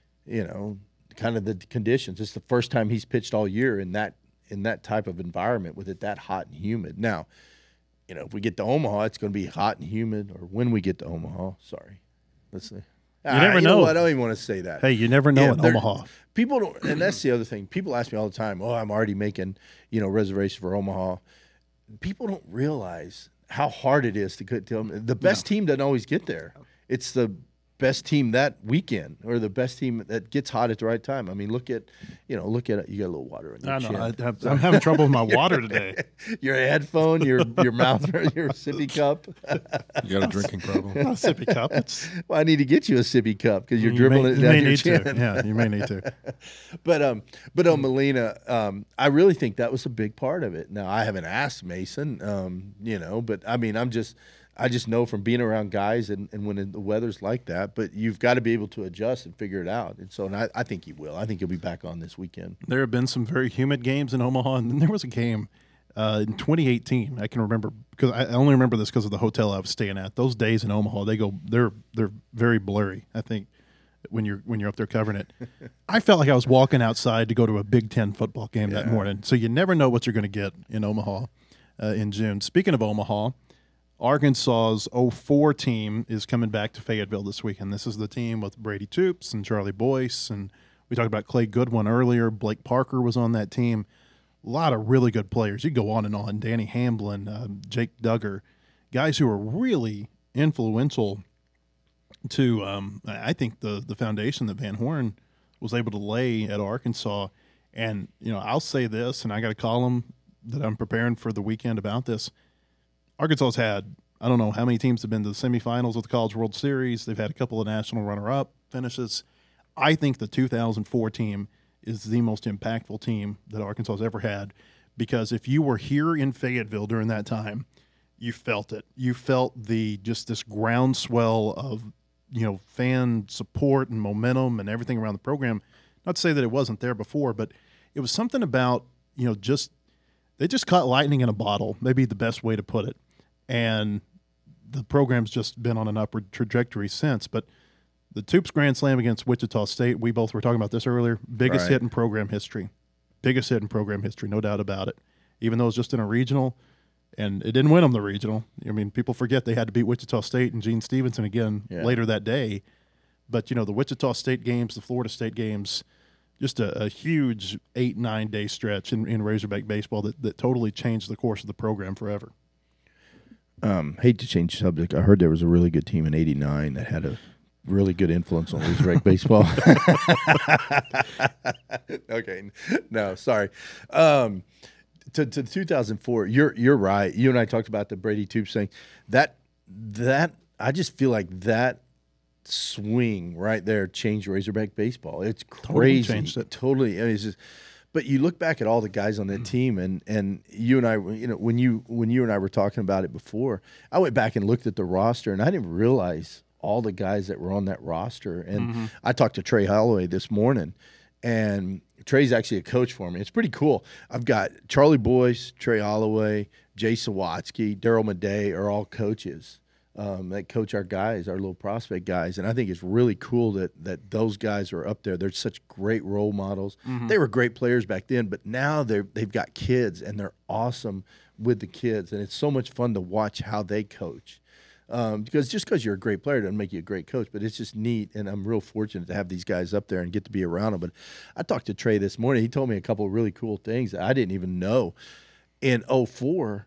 Speaker 3: kind of the conditions. It's the first time he's pitched all year in that type of environment with it that hot and humid. Now, if we get to Omaha, it's going to be hot and humid, or when we get to Omaha. Sorry. Let's see.
Speaker 2: You never know.
Speaker 3: I don't even want to say that.
Speaker 2: Hey, you never know in Omaha.
Speaker 3: People don't, and that's the other thing. People ask me all the time, "Oh, I'm already making, reservations for Omaha." People don't realize how hard it is to get to them. The best team doesn't always get there. It's the best team that weekend, or the best team that gets hot at the right time. I mean, look at you got a little water in your chin.
Speaker 2: I'm having trouble with my water today.
Speaker 3: Your headphone, your mouth, your sippy cup.
Speaker 1: You got a drinking problem?
Speaker 2: Not a sippy cup.
Speaker 3: Well, I need to get you a sippy cup because you're dribbling it down your chin.
Speaker 2: Yeah, you may need to.
Speaker 3: But on Molina, I really think that was a big part of it. Now, I haven't asked Mason, but I mean, I just know from being around guys and when the weather's like that, but you've got to be able to adjust and figure it out. And so I think he will. I think he'll be back on this weekend.
Speaker 2: There have been some very humid games in Omaha, and then there was a game in 2018. I can remember because I only remember this because of the hotel I was staying at. Those days in Omaha, they're very blurry. I think when you're up there covering it, I felt like I was walking outside to go to a Big Ten football game that morning. So you never know what you're going to get in Omaha in June. Speaking of Omaha, Arkansas's 04 team is coming back to Fayetteville this weekend. This is the team with Brady Toops and Charlie Boyce, and we talked about Clay Goodwin earlier. Blake Parker was on that team. A lot of really good players. You go on and on. Danny Hamblin, Jake Duggar, guys who are really influential to I think the foundation that Van Horn was able to lay at Arkansas. And I'll say this, and I got a column that I'm preparing for the weekend about this. Arkansas's had, I don't know how many teams have been to the semifinals of the College World Series. They've had a couple of national runner-up finishes. I think the 2004 team is the most impactful team that Arkansas has ever had, because if you were here in Fayetteville during that time, you felt it. You felt this groundswell of fan support and momentum and everything around the program. Not to say that it wasn't there before, but it was something about they just caught lightning in a bottle, maybe the best way to put it. And the program's just been on an upward trajectory since. But the Toops Grand Slam against Wichita State, we both were talking about this earlier, biggest hit in program history. Biggest hit in program history, no doubt about it. Even though it was just in a regional, and it didn't win them the regional. I mean, people forget they had to beat Wichita State and Gene Stevenson again later that day. But, the Wichita State games, the Florida State games, just a huge 8-9 day stretch in Razorback baseball that totally changed the course of the program forever.
Speaker 3: Hate to change the subject. I heard there was a really good team in '89 that had a really good influence on Razorback baseball. Okay, no, sorry. To 2004, you're right. You and I talked about the Brady Toops thing. That I just feel like that swing right there changed Razorback baseball. It's crazy.
Speaker 2: Totally changed it.
Speaker 3: Totally. I mean, it's just, but you look back at all the guys on that team, and you and I, when you and I were talking about it before, I went back and looked at the roster, and I didn't realize all the guys that were on that roster. And I talked to Trey Holloway this morning, and Trey's actually a coach for me. It's pretty cool. I've got Charlie Boyce, Trey Holloway, Jay Sawatsky, Daryl Madej are all coaches that coach our guys, our little prospect guys. And I think it's really cool that those guys are up there. They're such great role models. They were great players back then, but now they've got kids, and they're awesome with the kids. And it's so much fun to watch how they coach. Because just because you're a great player doesn't make you a great coach, but it's just neat, and I'm real fortunate to have these guys up there and get to be around them. But I talked to Trey this morning. He told me a couple of really cool things that I didn't even know. In 2004,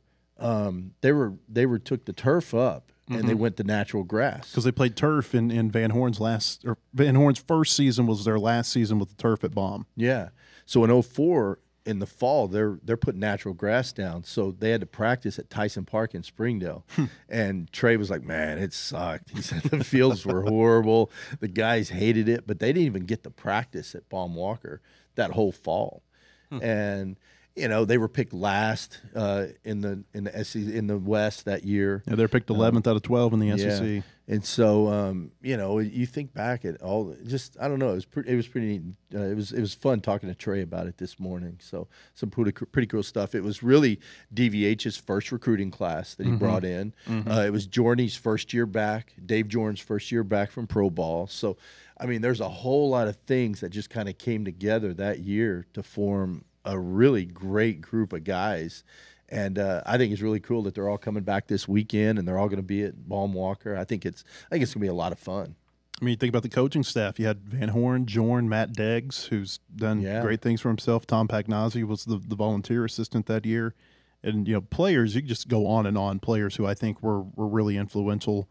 Speaker 3: they took the turf up, and they went to natural grass
Speaker 2: because they played turf in Van Horn's Van Horn's first season was their last season with the turf at Baum.
Speaker 3: Yeah, so in 2004. In the fall, they're putting natural grass down, so they had to practice at Tyson Park in Springdale. And Trey was like, "Man, it sucked." He said the fields were horrible, the guys hated it, but they didn't even get to practice at Baum Walker that whole fall. And they were picked last in the SEC, in the West that year.
Speaker 2: Yeah, they're picked 11th out of 12 in the SEC.
Speaker 3: Yeah. And so, you think back at all, just I don't know, it was pretty neat. It was fun talking to Trey about it this morning. So some pretty cool stuff. It was really DVH's first recruiting class that he brought in. It was Jorney's first year back, Dave Jordan's first year back from pro ball. So, I mean, there's a whole lot of things that just kind of came together that year to form a really great group of guys. And I think it's really cool that they're all coming back this weekend, and they're all going to be at Baum Walker. I think it's going to be a lot of fun.
Speaker 2: I mean, you think about the coaching staff. You had Van Horn, Jorn, Matt Deggs, who's done great things for himself. Tom Pagnazzi was the volunteer assistant that year. And, players, you can just go on and on, players who I think were really influential.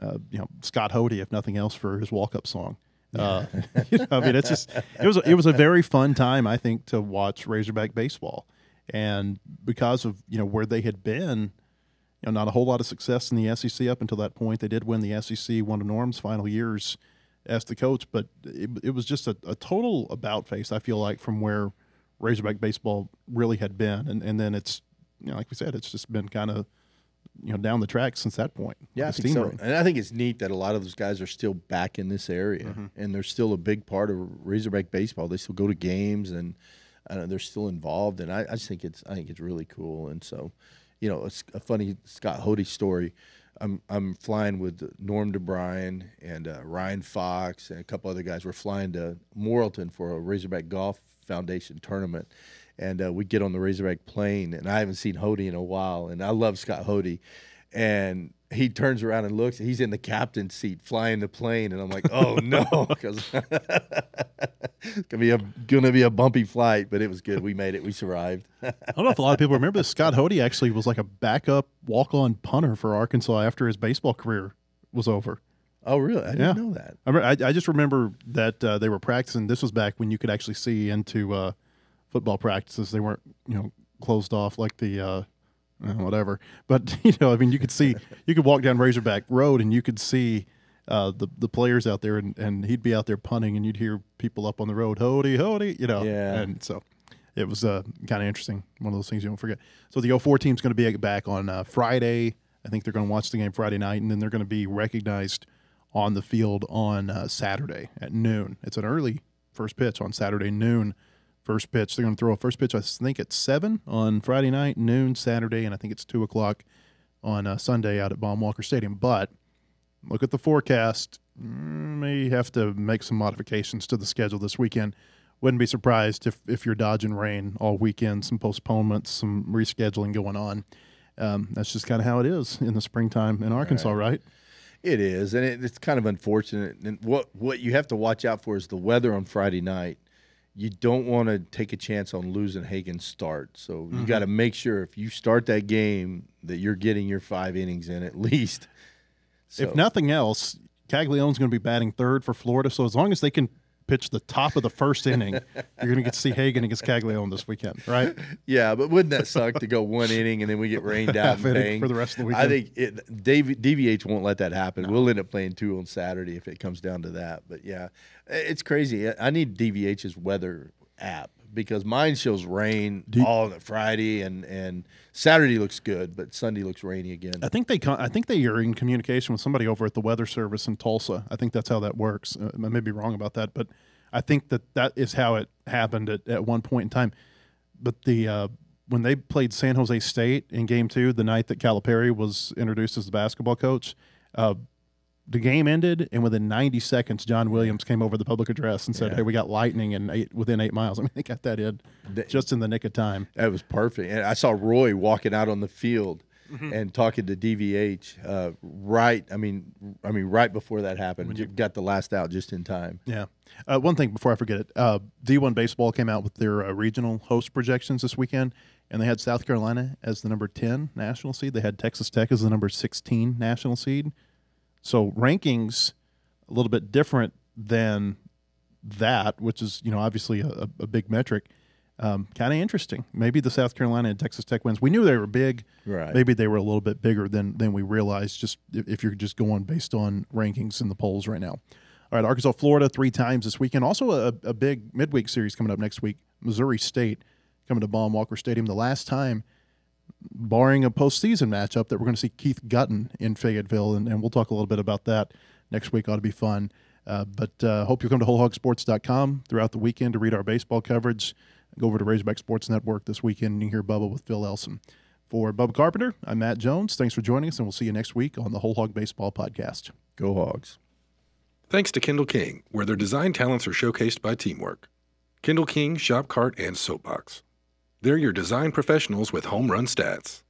Speaker 2: Scott Hody, if nothing else, for his walk-up song. I mean, it was a very fun time, I think, to watch Razorback baseball. And because of where they had been, not a whole lot of success in the SEC up until that point. They did win the SEC one of Norm's final years as the coach, but it was just a total about face, I feel like, from where Razorback baseball really had been. And then it's, like we said, it's just been kind of down the track since that point.
Speaker 3: Yeah, I think so. And I think it's neat that a lot of those guys are still back in this area, and they're still a big part of Razorback baseball. They still go to games, and they're still involved, and I just think it's really cool. And so, it's a funny Scott Hody story. I'm flying with Norm DeBryan and Ryan Fox and a couple other guys. We're flying to Morrilton for a Razorback Golf Foundation tournament, and we get on the Razorback plane, and I haven't seen Hody in a while, and I love Scott Hody. And he turns around and looks, and he's in the captain's seat flying the plane, and I'm like, oh no, because it's gonna be a bumpy flight, but it was good. We made it. We survived.
Speaker 2: I don't know if a lot of people remember this. Scott Hody actually was like a backup walk-on punter for Arkansas after his baseball career was over.
Speaker 3: Oh, really? I didn't know that.
Speaker 2: I just remember that they were practicing. This was back when you could actually see into football practices. They weren't, closed off like the whatever. But I mean, you could walk down Razorback Road and you could see the players out there, and he'd be out there punting, and you'd hear people up on the road, "Hody, hody,"
Speaker 3: Yeah.
Speaker 2: And so it was kind of interesting. One of those things you don't forget. So the 04 team's going to be back on Friday. I think they're going to watch the game Friday night, and then they're going to be recognized on the field on Saturday at noon. It's an early first pitch on Saturday, noon. First pitch. They're going to throw a first pitch, I think, at 7 on Friday night, noon Saturday, and I think it's 2 o'clock on Sunday out at Baum-Walker Stadium. But look at the forecast. May have to make some modifications to the schedule this weekend. Wouldn't be surprised if you're dodging rain all weekend, some postponements, some rescheduling going on. That's just kind of how it is in the springtime in Arkansas, right?
Speaker 3: It is, and it's kind of unfortunate. And what you have to watch out for is the weather on Friday night. You don't want to take a chance on losing Hagen's start. So you got to make sure if you start that game that you're getting your 5 innings in at least. So,
Speaker 2: if nothing else, Caglianone's going to be batting third for Florida. So as long as they can pitch the top of the first inning, you're going to get to see Hagen against Caglianone this weekend, right?
Speaker 3: Yeah, but wouldn't that suck to go 1 inning and then we get rained out and bang?
Speaker 2: For the rest of the weekend?
Speaker 3: I think DVH won't let that happen. No. We'll end up playing 2 on Saturday if it comes down to that. But, yeah, it's crazy. I need DVH's weather app because mine shows rain all Friday and Saturday looks good, but Sunday looks rainy again.
Speaker 2: I think they are in communication with somebody over at the Weather Service in Tulsa. I think that's how that works. I may be wrong about that, but I think that is how it happened at one point in time. But when they played San Jose State in Game 2, the night that Calipari was introduced as the basketball coach, the game ended, and within 90 seconds, John Williams came over the public address and said, "Hey, we got lightning within 8 miles." I mean, they got that in just in the nick of time.
Speaker 3: That was perfect. And I saw Roy walking out on the field and talking to DVH right before that happened. You got the last out just in time.
Speaker 2: Yeah. One thing before I forget it, D1 Baseball came out with their regional host projections this weekend, and they had South Carolina as the number 10 national seed. They had Texas Tech as the number 16 national seed. So rankings a little bit different than that, which is obviously a big metric. Kind of interesting. Maybe the South Carolina and Texas Tech wins. We knew they were big.
Speaker 3: Right.
Speaker 2: Maybe they were a little bit bigger than we realized. Just if you're just going based on rankings in the polls right now. All right, Arkansas, Florida 3 times this weekend. Also a big midweek series coming up next week. Missouri State coming to Baum-Walker Stadium. The last time, barring a postseason matchup, that we're going to see Keith Gutton in Fayetteville, and we'll talk a little bit about that next week. Ought to be fun. But hope you'll come to WholeHogSports.com throughout the weekend to read our baseball coverage. Go over to Razorback Sports Network this weekend and you hear Bubba with Phil Elson. For Bubba Carpenter, I'm Matt Jones. Thanks for joining us, and we'll see you next week on the Whole Hog Baseball Podcast.
Speaker 3: Go Hogs.
Speaker 1: Thanks to Kendall King, where their design talents are showcased by teamwork. Kendall King, Shop Cart, and Soapbox. They're your design professionals with home run stats.